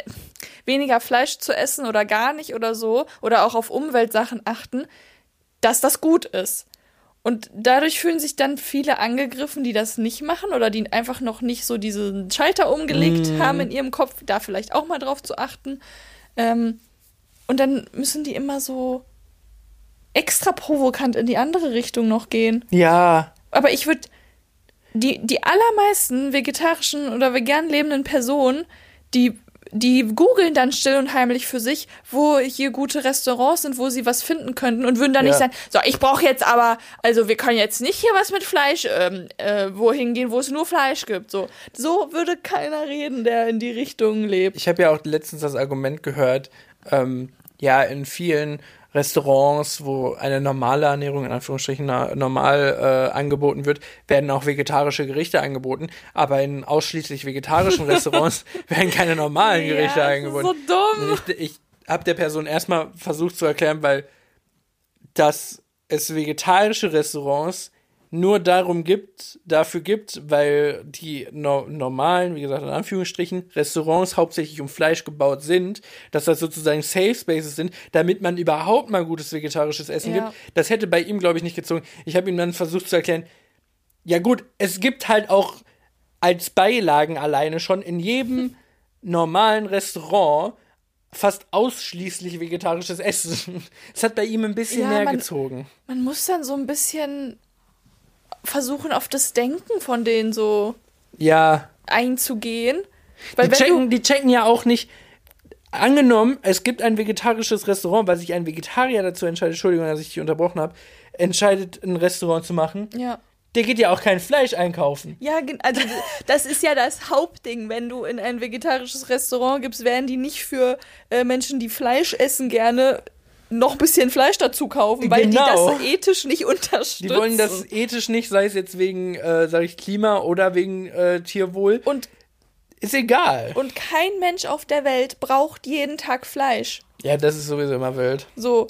essen oder gar nicht oder so, oder auch auf Umweltsachen achten, dass das gut ist. Und dadurch fühlen sich dann viele angegriffen, die das nicht machen oder die einfach noch nicht so diesen Schalter umgelegt haben in ihrem Kopf, da vielleicht auch mal drauf zu achten. Und dann müssen die immer so extra provokant in die andere Richtung noch gehen. Ja. Aber ich würde die allermeisten vegetarischen oder vegan lebenden Personen, die googeln dann still und heimlich für sich, wo hier gute Restaurants sind, wo sie was finden könnten und würden dann nicht sagen, so, ich brauche jetzt aber, also wir können jetzt nicht hier was mit Fleisch wohin gehen, wo es nur Fleisch gibt. So würde keiner reden, der in die Richtung lebt. Ich habe ja auch letztens das Argument gehört, in vielen Restaurants, wo eine normale Ernährung in Anführungsstrichen normal angeboten wird, werden auch vegetarische Gerichte angeboten, aber in ausschließlich vegetarischen Restaurants werden keine normalen Gerichte angeboten. Das ist so dumm. Ich habe der Person erstmal versucht zu erklären, weil dass es vegetarische Restaurants nur dafür gibt, weil die normalen, wie gesagt, in Anführungsstrichen, Restaurants hauptsächlich um Fleisch gebaut sind, dass das sozusagen Safe Spaces sind, damit man überhaupt mal gutes vegetarisches Essen gibt. Das hätte bei ihm, glaube ich, nicht gezogen. Ich habe ihm dann versucht zu erklären, ja gut, es gibt halt auch als Beilagen alleine schon in jedem normalen Restaurant fast ausschließlich vegetarisches Essen. Es hat bei ihm ein bisschen mehr gezogen. Man muss dann so ein bisschen versuchen, auf das Denken von denen so einzugehen. Weil die checken ja auch nicht. Angenommen, es gibt ein vegetarisches Restaurant, weil sich ein Vegetarier dazu entscheidet, Entschuldigung, dass ich dich unterbrochen habe, entscheidet, ein Restaurant zu machen. Ja. Der geht ja auch kein Fleisch einkaufen. Ja, also das ist ja das Hauptding. Wenn du in ein vegetarisches Restaurant gibst, werden die nicht für Menschen, die Fleisch essen, gerne noch ein bisschen Fleisch dazu kaufen, weil die das ethisch nicht unterstützen. Die wollen das ethisch nicht, sei es jetzt wegen, Klima oder wegen Tierwohl. Und ist egal. Und kein Mensch auf der Welt braucht jeden Tag Fleisch. Ja, das ist sowieso immer wild. So.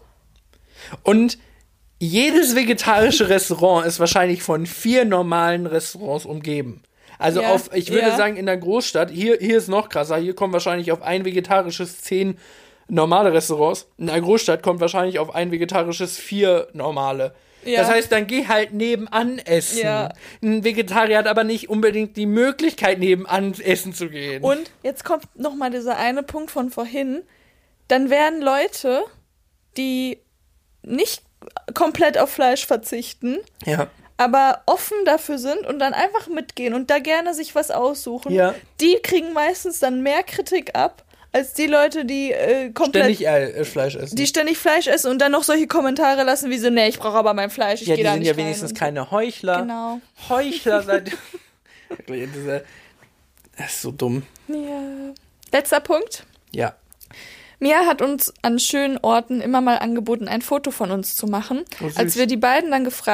Und jedes vegetarische Restaurant ist wahrscheinlich von 4 normalen Restaurants umgeben. Also ich würde sagen, in der Großstadt, hier ist noch krasser, hier kommen wahrscheinlich auf ein vegetarisches 10 normale Restaurants. In der Großstadt kommt wahrscheinlich auf ein vegetarisches 4 normale. Ja. Das heißt, dann geh halt nebenan essen. Ja. Ein Vegetarier hat aber nicht unbedingt die Möglichkeit, nebenan essen zu gehen. Und jetzt kommt nochmal dieser eine Punkt von vorhin. Dann werden Leute, die nicht komplett auf Fleisch verzichten, aber offen dafür sind und dann einfach mitgehen und da gerne sich was aussuchen, die kriegen meistens dann mehr Kritik ab, als die Leute, die komplett ständig Fleisch essen. Die ständig Fleisch essen und dann noch solche Kommentare lassen, wie so, nee, ich brauche aber mein Fleisch, ich gehe da nicht rein. Die sind ja wenigstens keine Heuchler. Genau. Heuchler seit... Das ist so dumm. Ja. Letzter Punkt. Ja. Mia hat uns an schönen Orten immer mal angeboten, ein Foto von uns zu machen. Oh, als wir die beiden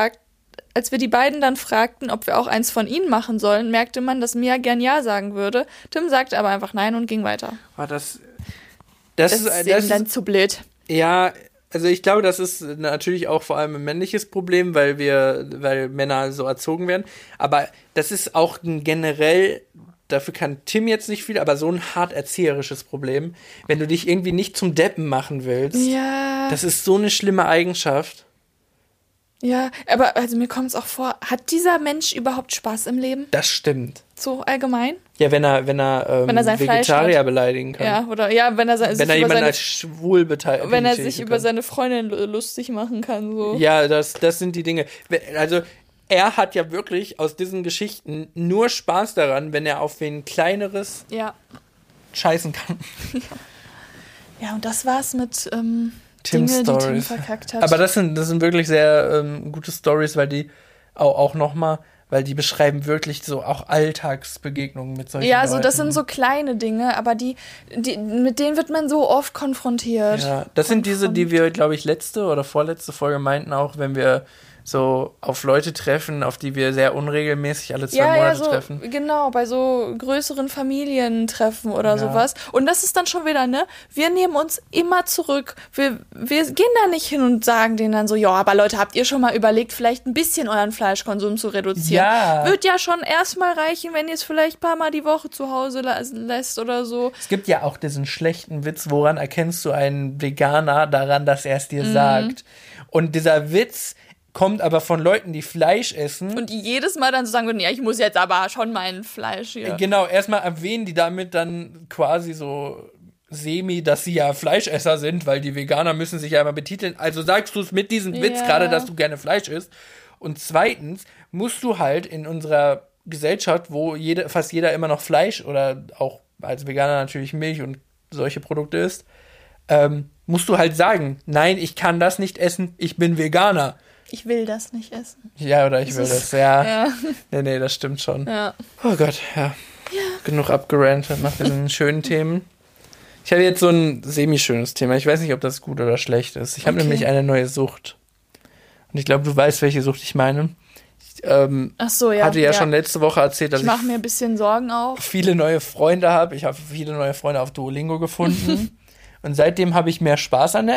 dann fragten, ob wir auch eins von ihnen machen sollen, merkte man, dass Mia gern ja sagen würde. Tim sagte aber einfach nein und ging weiter. Das ist eben dann zu blöd. Ja, also ich glaube, das ist natürlich auch vor allem ein männliches Problem, weil Männer so erzogen werden. Aber das ist auch ein generell, dafür kann Tim jetzt nicht viel, aber so ein hart erzieherisches Problem. Wenn du dich irgendwie nicht zum Deppen machen willst, das ist so eine schlimme Eigenschaft. Ja, aber also mir kommt es auch vor, hat dieser Mensch überhaupt Spaß im Leben? Das stimmt. So allgemein? Ja, wenn er Vegetarier beleidigen kann. Ja, oder wenn er jemanden als schwul beteiligt. Wenn er sich über seine Freundin lustig machen kann. So. Ja, das sind die Dinge. Also er hat ja wirklich aus diesen Geschichten nur Spaß daran, wenn er auf wen Kleineres scheißen kann. Ja, und das war's mit Tim's Dinge, Stories. die Tim verkackt hat. Aber das sind wirklich sehr gute Stories, weil die auch nochmal, weil die beschreiben wirklich so auch Alltagsbegegnungen mit solchen Leuten. Ja, so das sind so kleine Dinge, aber die mit denen wird man so oft konfrontiert. Ja, das sind diese, die wir, glaube ich, letzte oder vorletzte Folge meinten auch, wenn wir so auf Leute treffen, auf die wir sehr unregelmäßig alle 2 Monate treffen. Genau, bei so größeren Familientreffen oder sowas. Und das ist dann schon wieder, wir nehmen uns immer zurück. Wir gehen da nicht hin und sagen denen dann so, ja, aber Leute, habt ihr schon mal überlegt, vielleicht ein bisschen euren Fleischkonsum zu reduzieren? Ja. Wird ja schon erstmal reichen, wenn ihr es vielleicht ein paar Mal die Woche zu Hause lässt oder so. Es gibt ja auch diesen schlechten Witz, woran erkennst du einen Veganer daran, dass er es dir sagt? Und dieser Witz kommt aber von Leuten, die Fleisch essen. Und die jedes Mal dann so sagen würden, ja, ich muss jetzt aber schon mein Fleisch hier. Genau, erstmal erwähnen die damit dann quasi so dass sie ja Fleischesser sind, weil die Veganer müssen sich ja immer betiteln. Also sagst du es mit diesem Witz gerade, dass du gerne Fleisch isst. Und zweitens musst du halt in unserer Gesellschaft, wo fast jeder immer noch Fleisch oder auch als Veganer natürlich Milch und solche Produkte isst, musst du halt sagen, nein, ich kann das nicht essen, ich bin Veganer. Ich will das nicht essen. Ja, oder ich will das, ja. Nee, das stimmt schon. Ja. Oh Gott, ja. Genug abgerantet nach diesen schönen Themen. Ich habe jetzt so ein semi-schönes Thema. Ich weiß nicht, ob das gut oder schlecht ist. Ich habe nämlich eine neue Sucht. Und ich glaube, du weißt, welche Sucht ich meine. Ach so, ja. Hatte ja schon letzte Woche erzählt, dass ich mache mir ein bisschen Sorgen auch. Viele neue Freunde habe. Ich habe viele neue Freunde auf Duolingo gefunden. Und seitdem habe ich mehr Spaß an der App.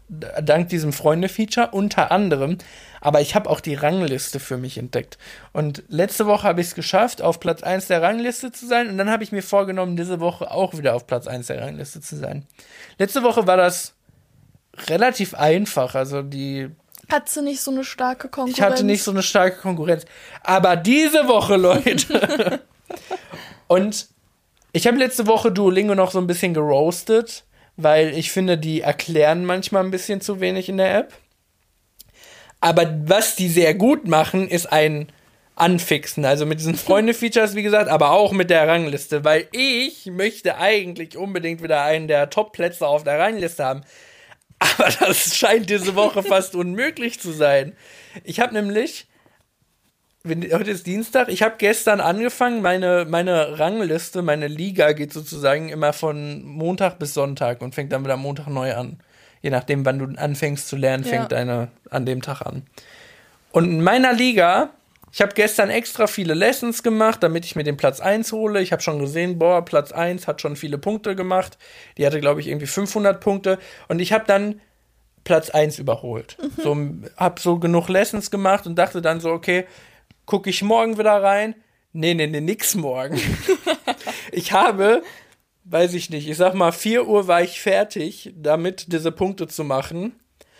dank diesem Freunde-Feature unter anderem. Aber ich habe auch die Rangliste für mich entdeckt. Und letzte Woche habe ich es geschafft, auf Platz 1 der Rangliste zu sein. Und dann habe ich mir vorgenommen, diese Woche auch wieder auf Platz 1 der Rangliste zu sein. Letzte Woche war das relativ einfach. Also Hattest du nicht so eine starke Konkurrenz? Ich hatte nicht so eine starke Konkurrenz. Aber diese Woche, Leute. Und ich habe letzte Woche Duolingo noch so ein bisschen geroastet, weil ich finde, die erklären manchmal ein bisschen zu wenig in der App. Aber was die sehr gut machen, ist ein Anfixen. Also mit diesen Freunde-Features, wie gesagt, aber auch mit der Rangliste. Weil ich möchte eigentlich unbedingt wieder einen der Top-Plätze auf der Rangliste haben. Aber das scheint diese Woche fast unmöglich zu sein. Ich habe nämlich, heute ist Dienstag, ich habe gestern angefangen, meine Rangliste, meine Liga geht sozusagen immer von Montag bis Sonntag und fängt dann wieder Montag neu an. Je nachdem, wann du anfängst zu lernen, fängt deine an dem Tag an. Und in meiner Liga, ich habe gestern extra viele Lessons gemacht, damit ich mir den Platz 1 hole. Ich habe schon gesehen, Platz 1 hat schon viele Punkte gemacht. Die hatte, glaube ich, irgendwie 500 Punkte. Und ich habe dann Platz 1 überholt. Habe so genug Lessons gemacht und dachte dann so, okay, gucke ich morgen wieder rein? Nee, nix morgen. Ich habe, weiß ich nicht, ich sag mal 4 Uhr war ich fertig, damit diese Punkte zu machen.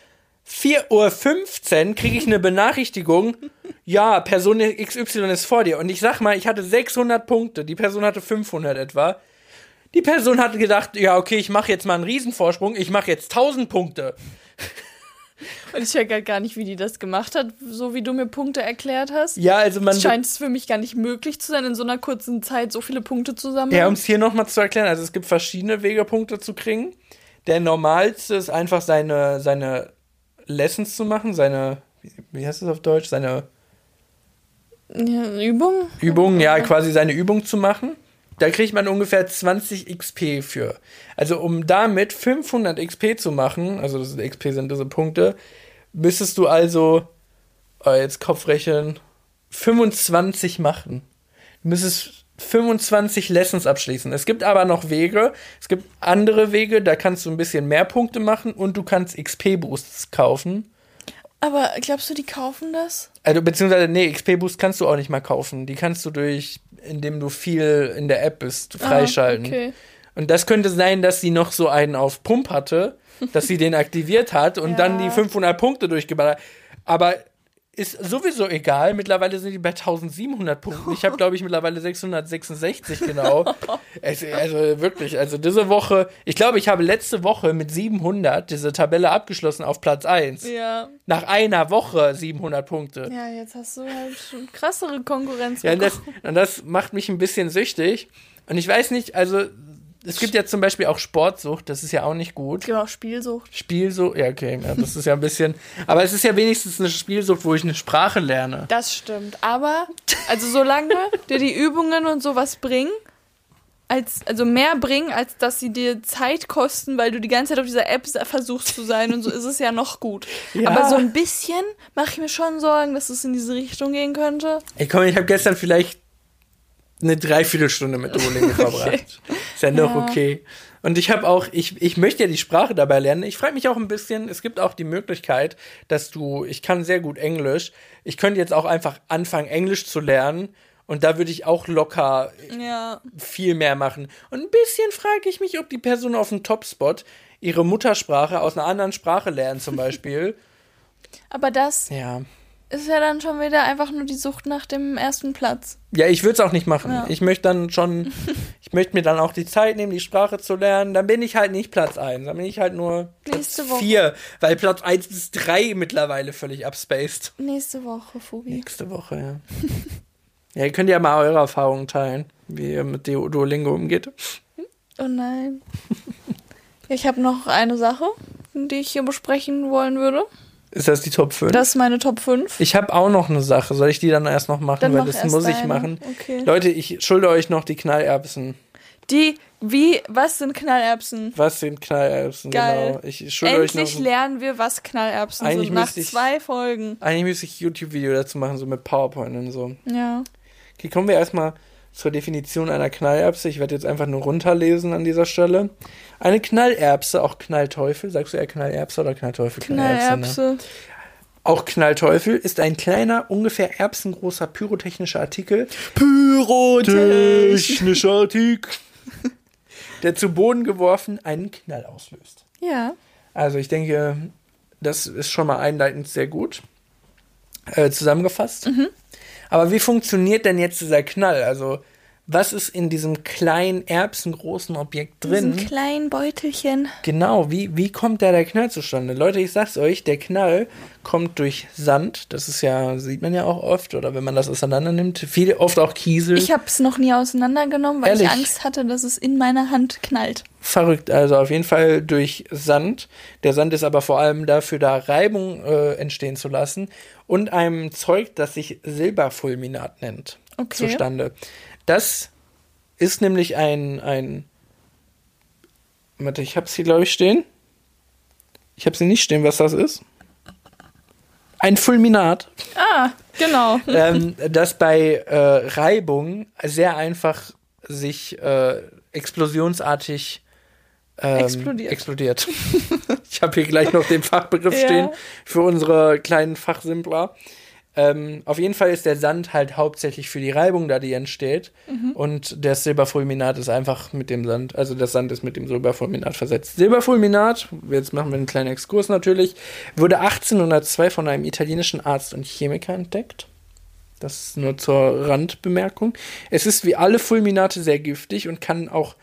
4:15 Uhr kriege ich eine Benachrichtigung, ja, Person XY ist vor dir. Und ich sag mal, ich hatte 600 Punkte, die Person hatte 500 etwa. Die Person hatte gedacht, ja, okay, ich mache jetzt mal einen Riesenvorsprung, ich mache jetzt 1000 Punkte. Und ich check halt gar nicht, wie die das gemacht hat, so wie du mir Punkte erklärt hast. Ja, also scheint es für mich gar nicht möglich zu sein, in so einer kurzen Zeit so viele Punkte zu sammeln. Ja, um es hier nochmal zu erklären, also es gibt verschiedene Wege, Punkte zu kriegen. Der normalste ist einfach seine Lessons zu machen, wie heißt das auf Deutsch? Übung? Übung, ja, quasi seine Übung zu machen. Da kriegt man ungefähr 20 XP für. Also um damit 500 XP zu machen, also das XP sind diese Punkte, müsstest du also, jetzt Kopfrechnen, 25 machen. Du müsstest 25 Lessons abschließen. Es gibt aber noch Wege, es gibt andere Wege, da kannst du ein bisschen mehr Punkte machen und du kannst XP-Boosts kaufen. Aber glaubst du, die kaufen das? Also beziehungsweise, nee, XP-Boost kannst du auch nicht mal kaufen. Die kannst du indem du viel in der App bist, freischalten. Okay. Und das könnte sein, dass sie noch so einen auf Pump hatte, dass sie den aktiviert hat und dann die 500 Punkte durchgeballert hat. Aber ist sowieso egal. Mittlerweile sind die bei 1700 Punkten. Ich habe, glaube ich, mittlerweile 666 genau. Also wirklich, also diese Woche, ich glaube, ich habe letzte Woche mit 700 diese Tabelle abgeschlossen auf Platz 1. Ja. Nach einer Woche 700 Punkte. Ja, jetzt hast du halt schon krassere Konkurrenz Ja, bekommen. und das macht mich ein bisschen süchtig. Und ich weiß nicht, also es gibt ja zum Beispiel auch Sportsucht, das ist ja auch nicht gut. Es gibt auch Spielsucht. Spielsucht, ja, okay, ja, das ist ja ein bisschen, aber es ist ja wenigstens eine Spielsucht, wo ich eine Sprache lerne. Das stimmt, aber, also solange dir die Übungen und sowas bringen, also mehr bringen, als dass sie dir Zeit kosten, weil du die ganze Zeit auf dieser App versuchst zu sein und so, ist es ja noch gut. Ja. Aber so ein bisschen mache ich mir schon Sorgen, dass es in diese Richtung gehen könnte. Ey, komm, ich habe gestern vielleicht eine Dreiviertelstunde mit Duolingo verbracht. Ist ja noch okay. Und ich habe auch, ich möchte ja die Sprache dabei lernen. Ich frage mich auch ein bisschen, es gibt auch die Möglichkeit, dass ich kann sehr gut Englisch. Ich könnte jetzt auch einfach anfangen, Englisch zu lernen. Und da würde ich auch locker viel mehr machen. Und ein bisschen frage ich mich, ob die Person auf dem Topspot ihre Muttersprache aus einer anderen Sprache lernt zum Beispiel. Aber das ist ja dann schon wieder einfach nur die Sucht nach dem ersten Platz. Ja, ich würde es auch nicht machen. Ja. Ich möchte mir dann auch die Zeit nehmen, die Sprache zu lernen. Dann bin ich halt nicht Platz 1. Dann bin ich halt nur Platz 4. Weil Platz 1 bis 3 mittlerweile völlig abspaced. Nächste Woche, Fubi. Nächste Woche, ja. Ja, ihr könnt ja mal eure Erfahrungen teilen, wie ihr mit Duolingo umgeht. Oh nein. Ich habe noch eine Sache, die ich hier besprechen wollen würde. Ist das die Top 5? Das ist meine Top 5. Ich habe auch noch eine Sache. Soll ich die dann erst noch machen? Dann weil das muss ich machen. Okay. Leute, ich schulde euch noch die Knallerbsen. Was sind Knallerbsen? Was sind Knallerbsen, Geil. genau. Ich schulde euch noch. Endlich lernen wir, was Knallerbsen sind, nach 2 Folgen. Eigentlich müsste ich ein YouTube-Video dazu machen, so mit PowerPoint und so. Ja. Okay, kommen wir erstmal zur Definition einer Knallerbse. Ich werde jetzt einfach nur runterlesen an dieser Stelle. Eine Knallerbse, auch Knallteufel. Sagst du eher Knallerbse oder Knallteufel? Knallerbse. Ne? Auch Knallteufel ist ein kleiner, ungefähr erbsengroßer pyrotechnischer Artikel. Pyrotechnischer Artikel. Der zu Boden geworfen einen Knall auslöst. Ja. Also ich denke, das ist schon mal einleitend sehr gut zusammengefasst. Mhm. Aber wie funktioniert denn jetzt dieser Knall? Also was ist in diesem kleinen, erbsengroßen Objekt drin? In diesem kleinen Beutelchen. Genau, wie kommt da der Knall zustande? Leute, ich sag's euch, der Knall kommt durch Sand. Das ist ja, sieht man ja auch oft, oder wenn man das auseinander nimmt. Oft auch Kiesel. Ich habe es noch nie auseinandergenommen, weil Ehrlich? ich Angst hatte, dass es in meiner Hand knallt. Verrückt, also auf jeden Fall durch Sand. Der Sand ist aber vor allem dafür da, Reibung entstehen zu lassen und einem Zeug, das sich Silberfulminat nennt, zustande. Das ist nämlich ein warte, ich hab's hier, glaube ich, stehen. Ich hab's hier nicht stehen, was das ist. Ein Fulminat. Ah, genau. Das bei Reibung sehr einfach sich explosionsartig explodiert. Ich habe hier gleich noch den Fachbegriff stehen für unsere kleinen Fachsimpler. Auf jeden Fall ist der Sand halt hauptsächlich für die Reibung da, die entsteht. Mhm. Und das Silberfulminat ist einfach mit dem Sand, also das Sand ist mit dem Silberfulminat versetzt. Silberfulminat, jetzt machen wir einen kleinen Exkurs natürlich, wurde 1802 von einem italienischen Arzt und Chemiker entdeckt. Das ist nur zur Randbemerkung. Es ist wie alle Fulminate sehr giftig und kann auch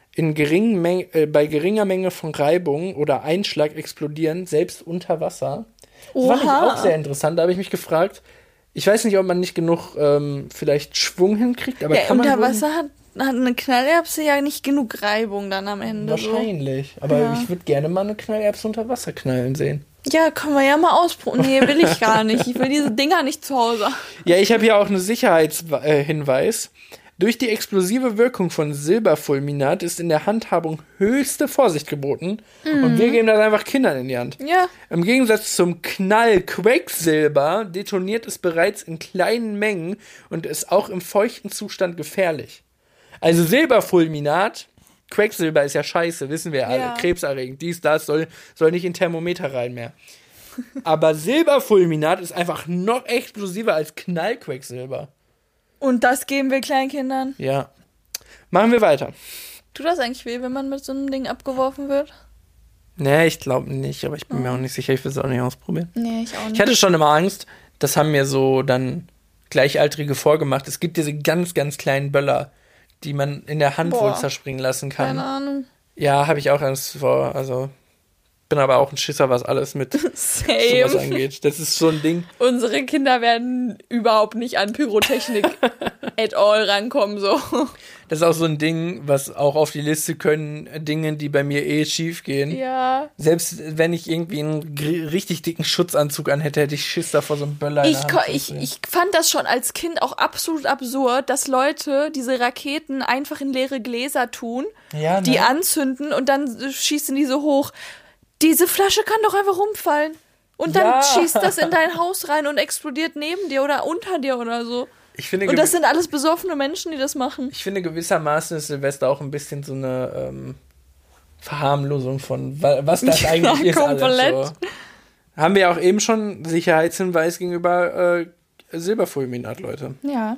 bei geringer Menge von Reibung oder Einschlag explodieren, selbst unter Wasser. Das fand ich auch sehr interessant. Da habe ich mich gefragt, ich weiß nicht, ob man nicht genug vielleicht Schwung hinkriegt, aber kann man unter Wasser hat eine Knallerbse ja nicht genug Reibung dann am Ende. Wahrscheinlich. So. Aber ich würde gerne mal eine Knallerbse unter Wasser knallen sehen. Ja, können wir ja mal ausprobieren. Nee, will ich gar nicht. Ich will diese Dinger nicht zu Hause. Ja, ich habe hier auch einen Sicherheitshinweis. Durch die explosive Wirkung von Silberfulminat ist in der Handhabung höchste Vorsicht geboten. Und wir geben das einfach Kindern in die Hand. Ja. Im Gegensatz zum Knall Quecksilber detoniert es bereits in kleinen Mengen und ist auch im feuchten Zustand gefährlich. Also Silberfulminat, Quecksilber ist ja scheiße, wissen wir alle. Ja. Krebserregend, dies, das, soll nicht in Thermometer rein mehr. Aber Silberfulminat ist einfach noch explosiver als Knallquecksilber. Und das geben wir Kleinkindern? Ja. Machen wir weiter. Tut das eigentlich weh, wenn man mit so einem Ding abgeworfen wird? Nee, ich glaube nicht, aber ich bin mir auch nicht sicher, ich will es auch nicht ausprobieren. Nee, ich auch nicht. Ich hatte schon immer Angst, das haben mir so dann Gleichaltrige vorgemacht. Es gibt diese ganz, ganz kleinen Böller, die man in der Hand wohl zerspringen lassen kann. Keine Ahnung. Ja, habe ich auch Angst vor, also bin aber auch ein Schisser, was alles mit sowas angeht. Das ist so ein Ding. Unsere Kinder werden überhaupt nicht an Pyrotechnik at all rankommen, so. Das ist auch so ein Ding, was auch auf die Liste können, Dinge, die bei mir schief gehen. Ja. Selbst wenn ich irgendwie einen richtig dicken Schutzanzug anhätte, hätte ich Schiss davor, so ein Böller in der Hand. Ich fand das schon als Kind auch absolut absurd, dass Leute diese Raketen einfach in leere Gläser tun, die anzünden und dann schießen die so hoch. Diese Flasche kann doch einfach rumfallen. Und dann schießt das in dein Haus rein und explodiert neben dir oder unter dir oder so. Und das sind alles besoffene Menschen, die das machen. Ich finde, gewissermaßen ist Silvester auch ein bisschen so eine Verharmlosung von, was das eigentlich ist. Komplett. Alles so. Haben wir auch eben schon Sicherheitshinweis gegenüber Silberfulminat, Leute. Ja.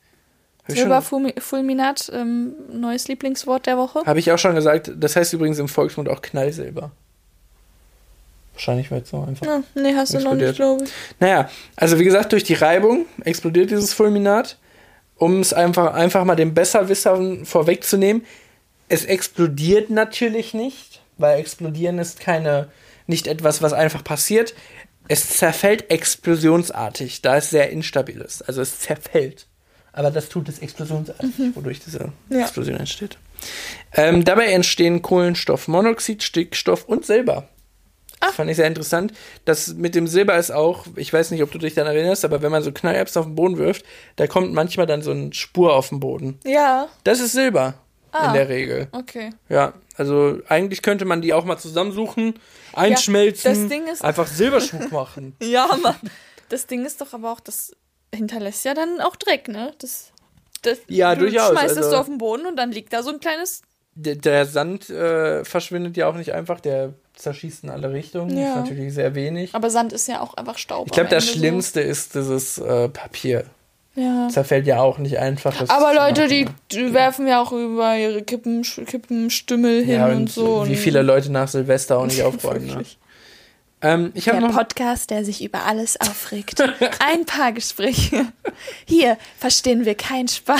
Silberfulminat, neues Lieblingswort der Woche. Habe ich auch schon gesagt. Das heißt übrigens im Volksmund auch Knallsilber. Wahrscheinlich wird es so einfach. Ja, nee, hast du noch nicht, glaube ich. Naja, also wie gesagt, durch die Reibung explodiert dieses Fulminat. Um es einfach mal dem Besserwisser vorwegzunehmen. Es explodiert natürlich nicht, weil explodieren ist nicht etwas, was einfach passiert. Es zerfällt explosionsartig, da es sehr instabil ist. Also es zerfällt. Aber das tut es explosionsartig, wodurch diese Explosion entsteht. Dabei entstehen Kohlenstoffmonoxid, Stickstoff und Silber. Das fand ich sehr interessant. Das mit dem Silber ist auch, ich weiß nicht, ob du dich daran erinnerst, aber wenn man so Knallerbsen auf den Boden wirft, da kommt manchmal dann so eine Spur auf den Boden. Ja. Das ist Silber in der Regel. Okay. Ja, also eigentlich könnte man die auch mal zusammensuchen, einschmelzen, das Ding ist einfach Silberschmuck machen. Ja, Mann. Das Ding ist doch aber auch, das hinterlässt ja dann auch Dreck, ne? Ja, du durchaus. schmeißt es Also, so auf den Boden und dann liegt da so ein kleines... der Sand verschwindet ja auch nicht einfach, der zerschießt in alle Richtungen. Ja. Ist natürlich sehr wenig. Aber Sand ist ja auch einfach Staub. Ich glaube, am das Ende Schlimmste ist dieses Papier. So. Ja. Zerfällt ja auch nicht einfach. Das Aber zu Leute, machen. die werfen ja auch über ihre Kippenstümmel hin Ja, und so. wie viele Leute nach Silvester auch nicht aufräumen. Ne? Ich habe Der noch Podcast, der sich über alles aufregt. Ein paar Gespräche. Hier verstehen wir keinen Spaß.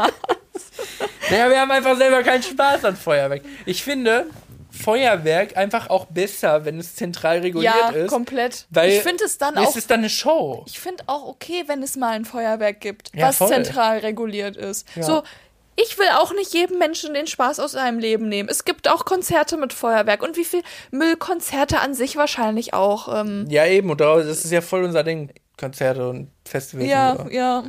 Naja, wir haben einfach selber keinen Spaß an Feuerwerk. Ich finde Feuerwerk einfach auch besser, wenn es zentral reguliert Ja, ist. komplett. Weil Ich finde es dann auch... es ist dann eine Show. Ich finde auch okay, wenn es mal ein Feuerwerk gibt, Ja, was voll. zentral reguliert ist. Ja. So, ich will auch nicht jedem Menschen den Spaß aus seinem Leben nehmen. Es gibt auch Konzerte mit Feuerwerk und wie viel Müllkonzerte an sich wahrscheinlich auch. Ja, eben. Und das ist ja voll unser Ding. Konzerte und Festivals. Ja, und so. ja.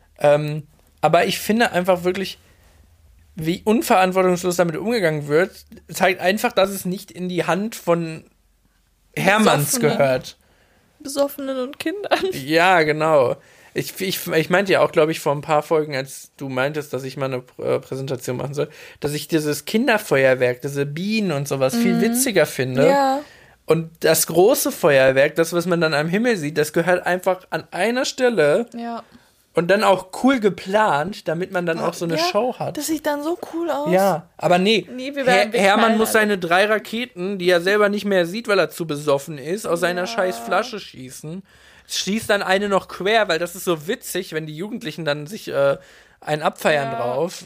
Aber ich finde einfach wirklich, wie unverantwortungslos damit umgegangen wird, zeigt einfach, dass es nicht in die Hand von Hermanns Besoffenen. gehört. Besoffenen und Kindern. Ja, genau. Ich meinte ja auch, glaube ich, vor ein paar Folgen, als du meintest, dass ich mal eine Präsentation machen soll, dass ich dieses Kinderfeuerwerk, diese Bienen und sowas viel witziger finde. Ja. Und das große Feuerwerk, das, was man dann am Himmel sieht, das gehört einfach an einer Stelle Ja. und dann auch cool geplant, damit man dann auch so eine Ja, Show hat. Das sieht dann so cool aus. Ja, aber nee, Nee, wir werden Hermann knallen muss alle. seine 3 Raketen, die er selber nicht mehr sieht, weil er zu besoffen ist, aus seiner scheiß Flasche schießen. Schießt dann eine noch quer, weil das ist so witzig, wenn die Jugendlichen dann sich einen abfeiern Ja. drauf.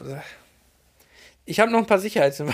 Ich habe noch ein paar Sicherheitshinweise.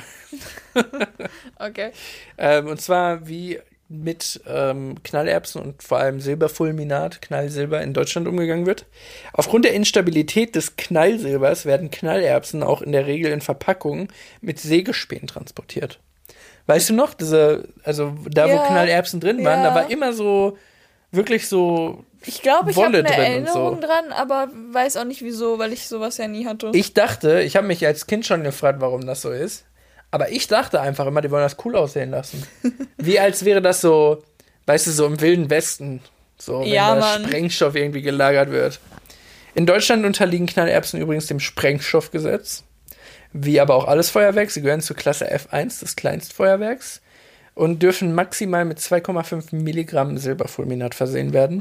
Okay. Und zwar wie mit Knallerbsen und vor allem Silberfulminat, Knallsilber in Deutschland umgegangen wird. Aufgrund der Instabilität des Knallsilbers werden Knallerbsen auch in der Regel in Verpackungen mit Sägespänen transportiert. Weißt du noch, wo Ja. Knallerbsen drin waren, Ja. da war immer so, wirklich so Ich glaube, ich habe Wolle eine drin und Erinnerung so. dran, aber weiß auch nicht wieso, weil ich sowas ja nie hatte. Ich dachte, ich habe mich als Kind schon gefragt, warum das so ist. Aber ich dachte einfach immer, die wollen das cool aussehen lassen. Wie als wäre das so, weißt du, so im Wilden Westen. So, wenn Ja, da Mann. Sprengstoff irgendwie gelagert wird. In Deutschland unterliegen Knallerbsen übrigens dem Sprengstoffgesetz. Wie aber auch alles Feuerwerk. Sie gehören zur Klasse F1 des Kleinstfeuerwerks und dürfen maximal mit 2,5 Milligramm Silberfulminat versehen werden.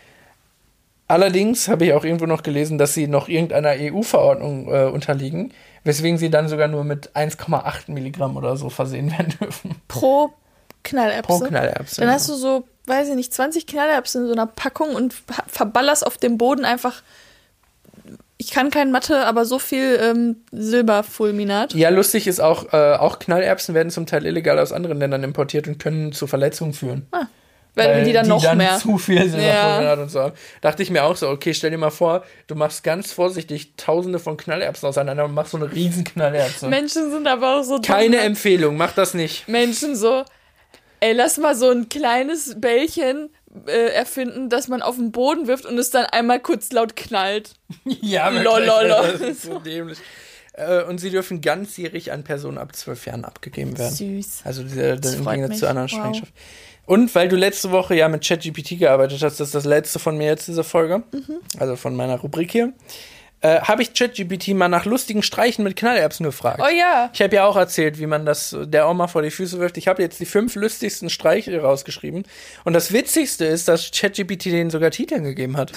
Allerdings habe ich auch irgendwo noch gelesen, dass sie noch irgendeiner EU-Verordnung unterliegen, weswegen sie dann sogar nur mit 1,8 Milligramm oder so versehen werden dürfen. Pro Knallerbse. Pro Knallerbse. Dann hast du so, weiß ich nicht, 20 Knallerbsen in so einer Packung und verballerst auf dem Boden einfach, ich kann kein Mathe, aber so viel Silberfulminat. Ja, lustig ist auch Knallerbsen werden zum Teil illegal aus anderen Ländern importiert und können zu Verletzungen führen. Weil die dann noch mehr. zu viel Silberfulminat Ja. und so haben. Dachte ich mir auch so, okay, stell dir mal vor, du machst ganz vorsichtig Tausende von Knallerbsen auseinander und machst so eine riesen Knallerbse. Menschen sind aber auch so dumm. Keine Empfehlung, mach das nicht. Menschen so, ey, lass mal so ein kleines Bällchen erfinden, das man auf den Boden wirft und es dann einmal kurz laut knallt. Ja, Lololol. das ist so dämlich. Und sie dürfen ganzjährig an Personen ab 12 Jahren abgegeben werden. Süß. Also Das im freut Gegensatz mich. zu anderen Wow. Sprengstoffen. Und weil du letzte Woche ja mit ChatGPT gearbeitet hast, das ist das letzte von mir jetzt, diese Folge, also von meiner Rubrik hier, habe ich ChatGPT mal nach lustigen Streichen mit Knallerbsen gefragt. Oh ja. Ich habe ja auch erzählt, wie man das der Oma vor die Füße wirft. Ich habe jetzt die 5 lustigsten Streiche rausgeschrieben. Und das Witzigste ist, dass ChatGPT denen sogar Titel gegeben hat.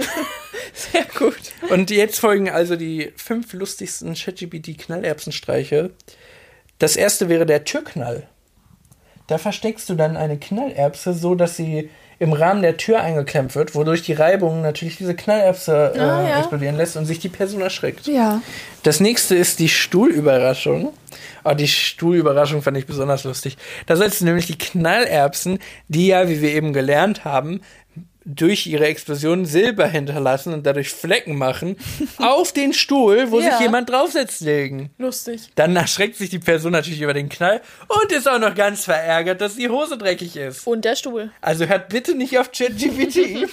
Sehr gut. Und jetzt folgen also die 5 lustigsten ChatGPT-Knallerbsenstreiche. Das erste wäre der Türknall. Da versteckst du dann eine Knallerbse so, dass sie im Rahmen der Tür eingeklemmt wird, wodurch die Reibung natürlich diese Knallerbse ja. explodieren lässt und sich die Person erschreckt. Ja. Das nächste ist die Stuhlüberraschung. Oh, die Stuhlüberraschung fand ich besonders lustig. Da sollst du nämlich die Knallerbsen, die ja, wie wir eben gelernt haben, durch ihre Explosion Silber hinterlassen und dadurch Flecken machen, auf den Stuhl, wo Ja. sich jemand draufsetzt, legen. Lustig. Dann erschreckt sich die Person natürlich über den Knall und ist auch noch ganz verärgert, dass die Hose dreckig ist. Und der Stuhl. Also hört bitte nicht auf ChatGPT.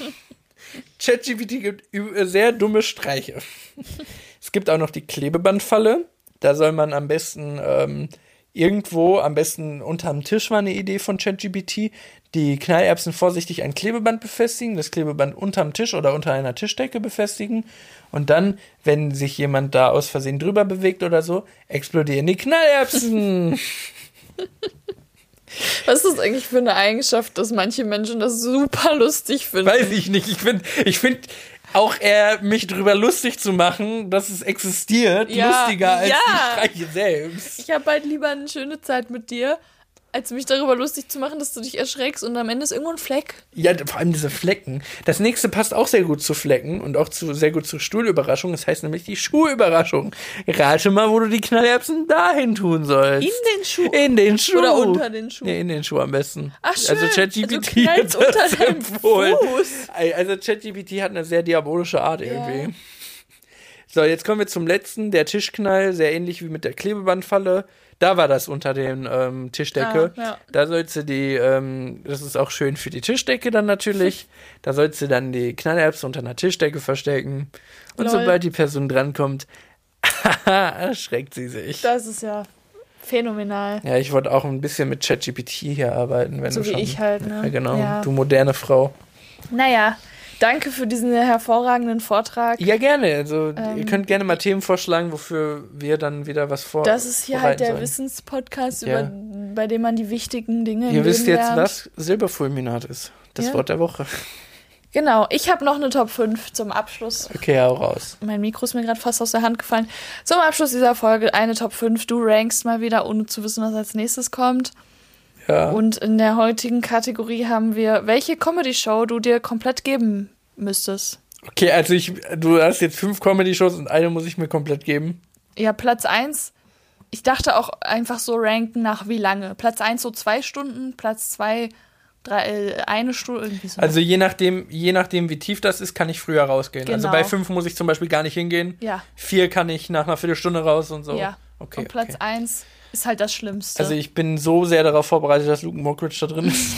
ChatGPT gibt sehr dumme Streiche. Es gibt auch noch die Klebebandfalle. Da soll man am besten irgendwo, am besten unterm Tisch war eine Idee von ChatGPT, die Knallerbsen vorsichtig ein Klebeband befestigen, das Klebeband unterm Tisch oder unter einer Tischdecke befestigen und dann, wenn sich jemand da aus Versehen drüber bewegt oder so, explodieren die Knallerbsen. Was ist das eigentlich für eine Eigenschaft, dass manche Menschen das super lustig finden? Weiß ich nicht. Ich find auch eher mich drüber lustig zu machen, dass es existiert, lustiger als die Streiche selbst. Ich habe halt lieber eine schöne Zeit mit dir, als mich darüber lustig zu machen, dass du dich erschreckst und am Ende ist irgendwo ein Fleck. Ja, vor allem diese Flecken. Das nächste passt auch sehr gut zu Flecken und auch sehr gut zur Stuhlüberraschung. Das heißt nämlich die Schuhüberraschung. Rate mal, wo du die Knallerbsen dahin tun sollst. In den Schuh? In den Schuh. Oder unter den Schuh? Nee, in den Schuh am besten. Ach schön. Also ChatGPT hat unter das empfohlen. Fuß. Also ChatGPT hat eine sehr diabolische Art irgendwie. So, jetzt kommen wir zum letzten. Der Tischknall, sehr ähnlich wie mit der Klebebandfalle. Da war das unter den Tischdecke. Ja. Da sollst du das ist auch schön für die Tischdecke dann natürlich. Da sollst du dann die Knallerbsen unter einer Tischdecke verstecken. Und sobald die Person drankommt, erschreckt sie sich. Das ist ja phänomenal. Ja, ich wollte auch ein bisschen mit ChatGPT hier arbeiten. Wenn so du wie schon, ich halt, ne? Ja, genau, ja. Du moderne Frau. Naja, danke für diesen hervorragenden Vortrag. Ja, gerne. Also ihr könnt gerne mal Themen vorschlagen, wofür wir dann wieder was Das ist hier halt der sollen. Wissenspodcast, bei dem man die wichtigen Dinge im Ihr wisst Leben jetzt, lernt. was Silberfulminat ist. Das Wort der Woche. Genau, ich habe noch eine Top 5 zum Abschluss. Okay, hau raus. Mein Mikro ist mir gerade fast aus der Hand gefallen. Zum Abschluss dieser Folge eine Top 5. Du rankst mal wieder, ohne zu wissen, was als nächstes kommt. Ja. Und in der heutigen Kategorie haben wir, welche Comedy-Show du dir komplett geben müsstest. Okay, also du hast jetzt 5 Comedy-Shows und eine muss ich mir komplett geben. Ja, Platz 1, ich dachte auch einfach so ranken nach wie lange. Platz 1 so 2 Stunden, Platz 2 1 Stunde, irgendwie so. Also je nachdem, wie tief das ist, kann ich früher rausgehen. Genau. Also bei 5 muss ich zum Beispiel gar nicht hingehen. Ja. 4 kann ich nach einer Viertelstunde raus und so. Ja, Okay, und Platz 1 ist halt das Schlimmste. Also ich bin so sehr darauf vorbereitet, dass Luke Mockridge da drin ist.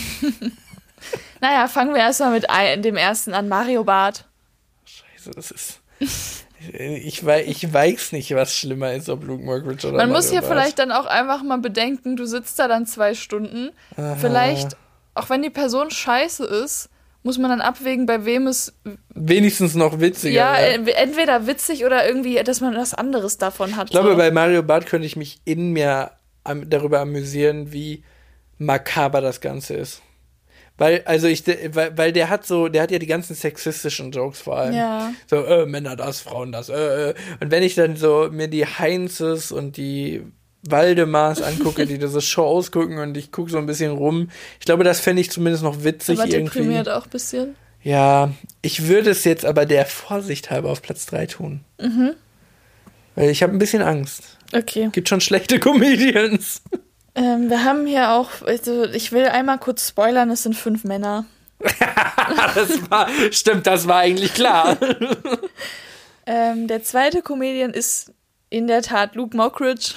Naja, fangen wir erstmal mit dem ersten an, Mario Barth. Scheiße, das ist... Ich weiß nicht, was schlimmer ist, ob Luke Mockridge oder Man Mario muss hier Barth. vielleicht dann auch einfach mal bedenken, du sitzt da dann 2 Stunden. Aha. Vielleicht, auch wenn die Person scheiße ist, muss man dann abwägen, bei wem es wenigstens noch witziger. ja, entweder witzig oder irgendwie, dass man was anderes davon hat. Ich glaube, so. bei Mario Barth könnte ich mich in mir darüber amüsieren, wie makaber das Ganze ist. Weil der hat ja die ganzen sexistischen Jokes vor allem. Ja. So, Männer das, Frauen das, Und wenn ich dann so mir die Heinzes und die Waldemars angucke, die diese Show ausgucken und ich gucke so ein bisschen rum, ich glaube, das fände ich zumindest noch witzig aber irgendwie. deprimiert auch ein bisschen. Ja, ich würde es jetzt aber der Vorsicht halber auf Platz 3 tun. Mhm. Weil ich habe ein bisschen Angst. Okay. Gibt schon schlechte Comedians. Wir haben hier auch, also ich will einmal kurz spoilern, es sind 5 Männer. Das war eigentlich klar. Der zweite Comedian ist in der Tat Luke Mockridge.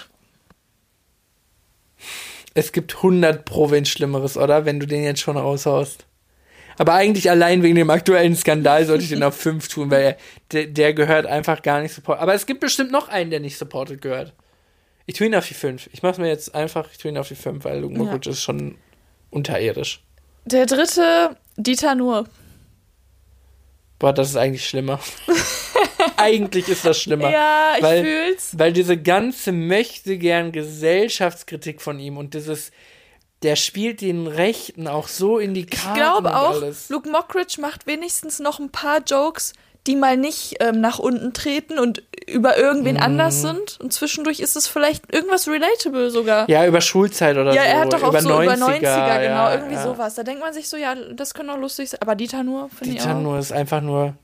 Es gibt 100 Pro wen Schlimmeres, oder? Wenn du den jetzt schon raushaust. Aber eigentlich allein wegen dem aktuellen Skandal sollte ich den auf 5 tun, weil der gehört einfach gar nicht supported. Aber es gibt bestimmt noch einen, der nicht supported gehört. Ich tue ihn auf die 5. Ich tue ihn auf die 5, weil Luke Mockridge ist schon unterirdisch. Der dritte, Dieter Nuhr. Boah, das ist eigentlich schlimmer. Eigentlich ist das schlimmer. Ja, ich fühl's. Weil diese ganze möchtegern Gesellschaftskritik von ihm und der spielt den Rechten auch so in die Karten. Ich glaube auch, alles. Luke Mockridge macht wenigstens noch ein paar Jokes, die mal nicht nach unten treten und über irgendwen anders sind. Und zwischendurch ist es vielleicht irgendwas relatable sogar. Ja, über Schulzeit oder so. Ja, er hat doch auch so über 90er, genau, ja, irgendwie sowas. Da denkt man sich so, ja, das könnte auch lustig sein. Aber Dieter Nuhr, finde ich auch. Dieter Nuhr ist einfach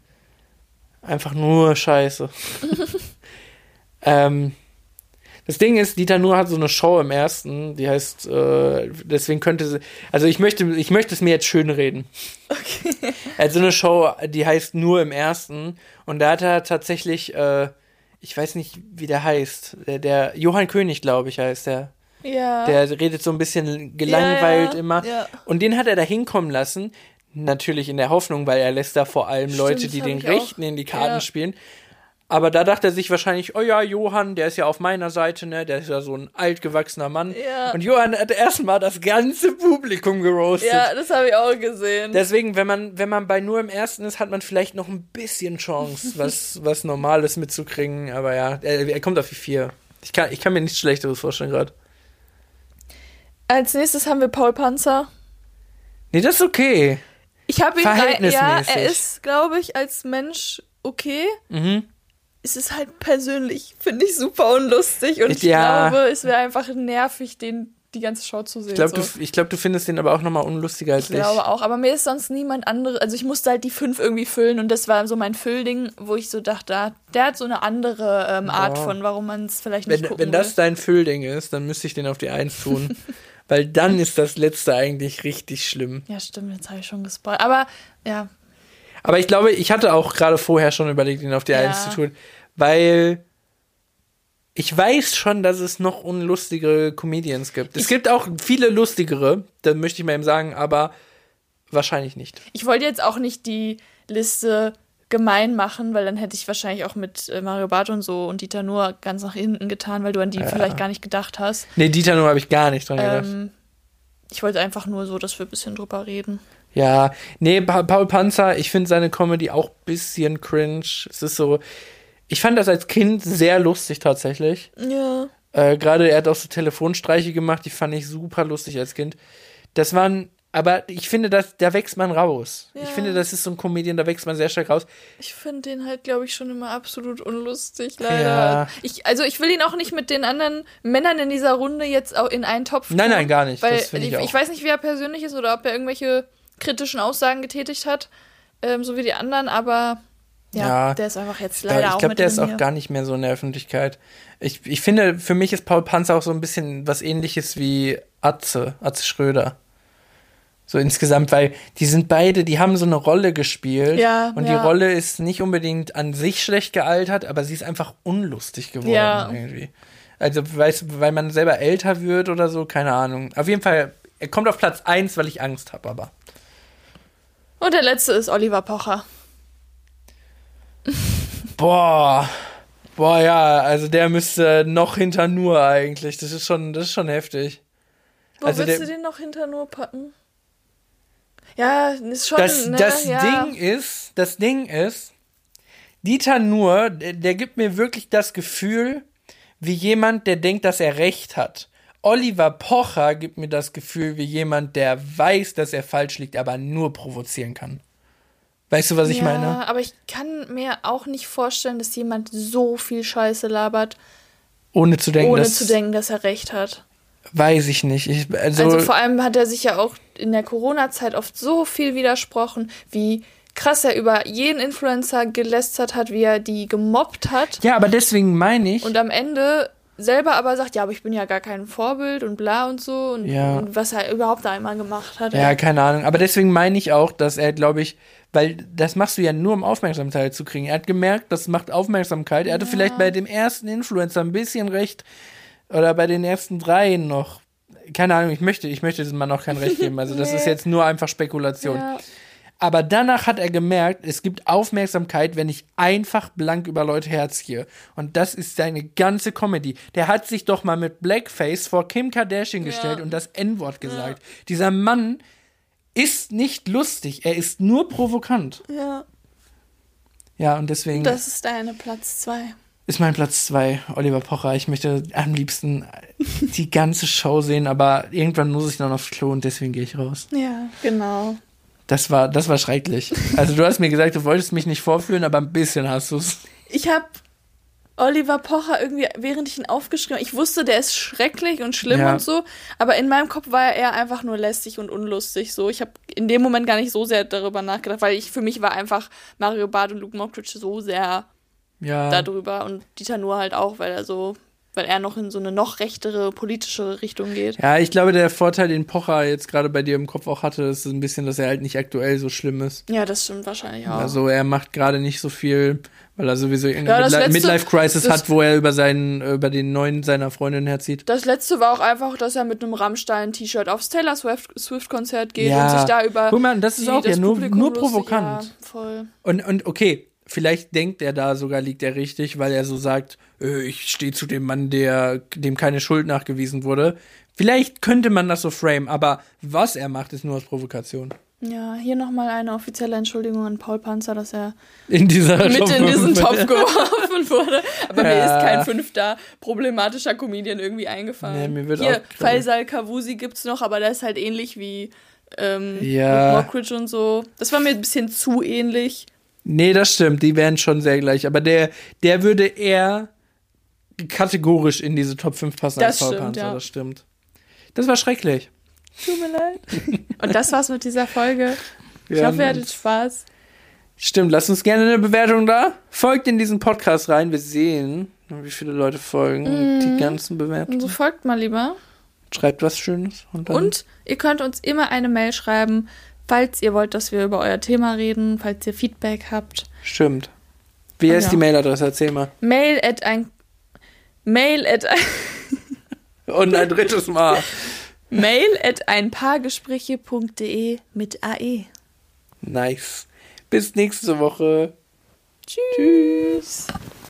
nur scheiße. Das Ding ist, Dieter Nuhr hat so eine Show im ersten, die heißt, deswegen könnte sie, also ich möchte es mir jetzt schönreden. Okay. Er hat so eine Show, die heißt Nur im ersten und da hat er tatsächlich, ich weiß nicht, wie der heißt, der Johann König, glaube ich, heißt der. Ja. Der redet so ein bisschen gelangweilt immer. Ja. Und den hat er da hinkommen lassen, natürlich in der Hoffnung, weil er lässt da vor allem Leute, die das den hab ich Rechten auch. in die Karten Ja. spielen. Aber da dachte er sich wahrscheinlich, oh ja, Johann, der ist ja auf meiner Seite, ne? Der ist ja so ein altgewachsener Mann. Ja. Und Johann hat erstmal das ganze Publikum geroastet. Ja, das habe ich auch gesehen. Deswegen, wenn man bei nur im Ersten ist, hat man vielleicht noch ein bisschen Chance, was Normales mitzukriegen. Aber ja, er kommt auf die 4. Ich kann mir nichts Schlechteres vorstellen gerade. Als nächstes haben wir Paul Panzer. Nee, das ist okay. Ich habe ihn Verhältnismäßig. er ist, glaube ich, als Mensch okay. Mhm. Es ist halt persönlich, finde ich, super unlustig. Und ich glaube, es wäre einfach nervig, den die ganze Show zu sehen. Ich glaube, du findest den aber auch nochmal unlustiger als ich. Ich glaube auch, aber mir ist sonst niemand anderes. Also ich musste halt die 5 irgendwie füllen und das war so mein Füllding, wo ich so dachte, der hat so eine andere Art von, warum man es vielleicht nicht gucken Wenn das dein Füllding ist, dann müsste ich den auf die 1 tun. Weil dann ist das letzte eigentlich richtig schlimm. Ja, stimmt, jetzt habe ich schon gespoilt. Aber, ja. Aber ich glaube, ich hatte auch gerade vorher schon überlegt, ihn auf die 1 zu tun. Weil ich weiß schon, dass es noch unlustigere Comedians gibt. Es gibt auch viele lustigere, das möchte ich mal eben sagen, aber wahrscheinlich nicht. Ich wollte jetzt auch nicht die Liste gemein machen, weil dann hätte ich wahrscheinlich auch mit Mario Barth und so und Dieter Nuhr ganz nach hinten getan, weil du an die vielleicht gar nicht gedacht hast. Nee, Dieter Nuhr habe ich gar nicht dran gedacht. Ich wollte einfach nur so, dass wir ein bisschen drüber reden. Ja, nee, Paul Panzer, ich finde seine Comedy auch ein bisschen cringe. Es ist so, ich fand das als Kind sehr lustig tatsächlich. Ja. Gerade er hat auch so Telefonstreiche gemacht, die fand ich super lustig als Kind. Das waren, aber ich finde, da wächst man raus. Ja. Ich finde, das ist so ein Comedian, da wächst man sehr stark raus. Ich finde den halt, glaube ich, schon immer absolut unlustig, leider. Ja. Ich will ihn auch nicht mit den anderen Männern in dieser Runde jetzt auch in einen Topf tun. Nein, gar nicht. Weil das finde ich auch. Ich weiß nicht, wie er persönlich ist oder ob er irgendwelche kritischen Aussagen getätigt hat, so wie die anderen, aber ja, der ist einfach jetzt leider auch mit. Ich glaube, der ist auch gar nicht mehr so in der Öffentlichkeit. Ich finde, für mich ist Paul Panzer auch so ein bisschen was Ähnliches wie Atze Schröder. So insgesamt, weil die haben so eine Rolle gespielt und die Rolle ist nicht unbedingt an sich schlecht gealtert, aber sie ist einfach unlustig geworden irgendwie. Also weil man selber älter wird oder so, keine Ahnung. Auf jeden Fall, er kommt auf Platz 1, weil ich Angst habe, aber. Und der letzte ist Oliver Pocher. Boah, ja, also der müsste noch hinter Nur eigentlich. Das ist schon heftig. Wo also willst du den noch hinter Nur packen? Ja, ist schon. Das Ding ist, Dieter Nuhr, der gibt mir wirklich das Gefühl, wie jemand, der denkt, dass er Recht hat. Oliver Pocher gibt mir das Gefühl, wie jemand, der weiß, dass er falsch liegt, aber nur provozieren kann. Weißt du, was ich meine? Ja, aber ich kann mir auch nicht vorstellen, dass jemand so viel Scheiße labert, ohne zu denken, dass er Recht hat. Weiß ich nicht. Also vor allem hat er sich ja auch in der Corona-Zeit oft so viel widersprochen, wie krass er über jeden Influencer gelästert hat, wie er die gemobbt hat. Ja, aber deswegen meine ich. Und am Ende selber aber sagt, ja, aber ich bin ja gar kein Vorbild und bla und so. Und was er überhaupt da einmal gemacht hat. Ja, keine Ahnung. Aber deswegen meine ich auch, dass er, glaube ich, weil das machst du ja nur, um Aufmerksamkeit zu kriegen. Er hat gemerkt, das macht Aufmerksamkeit. Er hatte vielleicht bei dem ersten Influencer ein bisschen recht. Oder bei den ersten 3 noch. Keine Ahnung, ich möchte diesem Mann auch kein Recht geben. Also das ist jetzt nur einfach Spekulation. Ja. Aber danach hat er gemerkt, es gibt Aufmerksamkeit, wenn ich einfach blank über Leute herziehe. Und das ist seine ganze Comedy. Der hat sich doch mal mit Blackface vor Kim Kardashian gestellt und das N-Wort gesagt. Dieser Mann ist nicht lustig, er ist nur provokant. Ja. Ja, und deswegen. Das ist deine Platz 2. Ist mein Platz 2, Oliver Pocher. Ich möchte am liebsten die ganze Show sehen, aber irgendwann muss ich dann aufs Klo und deswegen gehe ich raus. Ja, genau. Das war schrecklich. Also du hast mir gesagt, du wolltest mich nicht vorführen, aber ein bisschen hast du's. Ich habe Oliver Pocher irgendwie, während ich ihn aufgeschrieben habe, ich wusste, der ist schrecklich und schlimm und so, aber in meinem Kopf war er eher einfach nur lästig und unlustig. So, ich habe in dem Moment gar nicht so sehr darüber nachgedacht, weil für mich war einfach Mario Barth und Luke Mockridge so sehr darüber und Dieter Nuhr halt auch, weil er noch in so eine noch rechtere, politischere Richtung geht. Ja, ich glaube, der Vorteil, den Pocher jetzt gerade bei dir im Kopf auch hatte, ist ein bisschen, dass er halt nicht aktuell so schlimm ist. Ja, das stimmt wahrscheinlich auch. Also er macht gerade nicht so viel, weil er sowieso irgendeine Midlife-Crisis hat, wo er über den neuen seiner Freundin herzieht. Das letzte war auch einfach, dass er mit einem Rammstein-T-Shirt aufs Taylor Swift-Konzert geht und sich da über guck mal, das ist auch ja nur provokant. Ja, voll. Und okay, vielleicht denkt er da sogar, liegt er richtig, weil er so sagt, ich stehe zu dem Mann, dem keine Schuld nachgewiesen wurde. Vielleicht könnte man das so framen, aber was er macht, ist nur aus Provokation. Ja, hier nochmal eine offizielle Entschuldigung an Paul Panzer, dass er mit in diesen Topf geworfen wurde. Aber mir ist kein 5. problematischer Comedian irgendwie eingefallen. Nee, mir wird hier, auch Faisal Kavusi gibt's noch, aber der ist halt ähnlich wie Mockridge und so. Das war mir ein bisschen zu ähnlich. Nee, das stimmt, die wären schon sehr gleich. Aber der würde eher kategorisch in diese Top 5 passen als Paul Panzer, ja. Das stimmt. Das war schrecklich. Tut mir leid. Und das war's mit dieser Folge. Ich hoffe, ihr hattet Spaß. Stimmt, lasst uns gerne eine Bewertung da. Folgt in diesen Podcast rein. Wir sehen, wie viele Leute folgen. Die ganzen Bewertungen. So folgt mal lieber. Schreibt was Schönes. Und ihr könnt uns immer eine Mail schreiben, falls ihr wollt, dass wir über euer Thema reden, falls ihr Feedback habt. Stimmt. Wie heißt die Mailadresse? Erzähl mal. Mail Und ein drittes Mal. mail@einpaargespräche.de mit AE. Nice. Bis nächste Woche. Tschüss.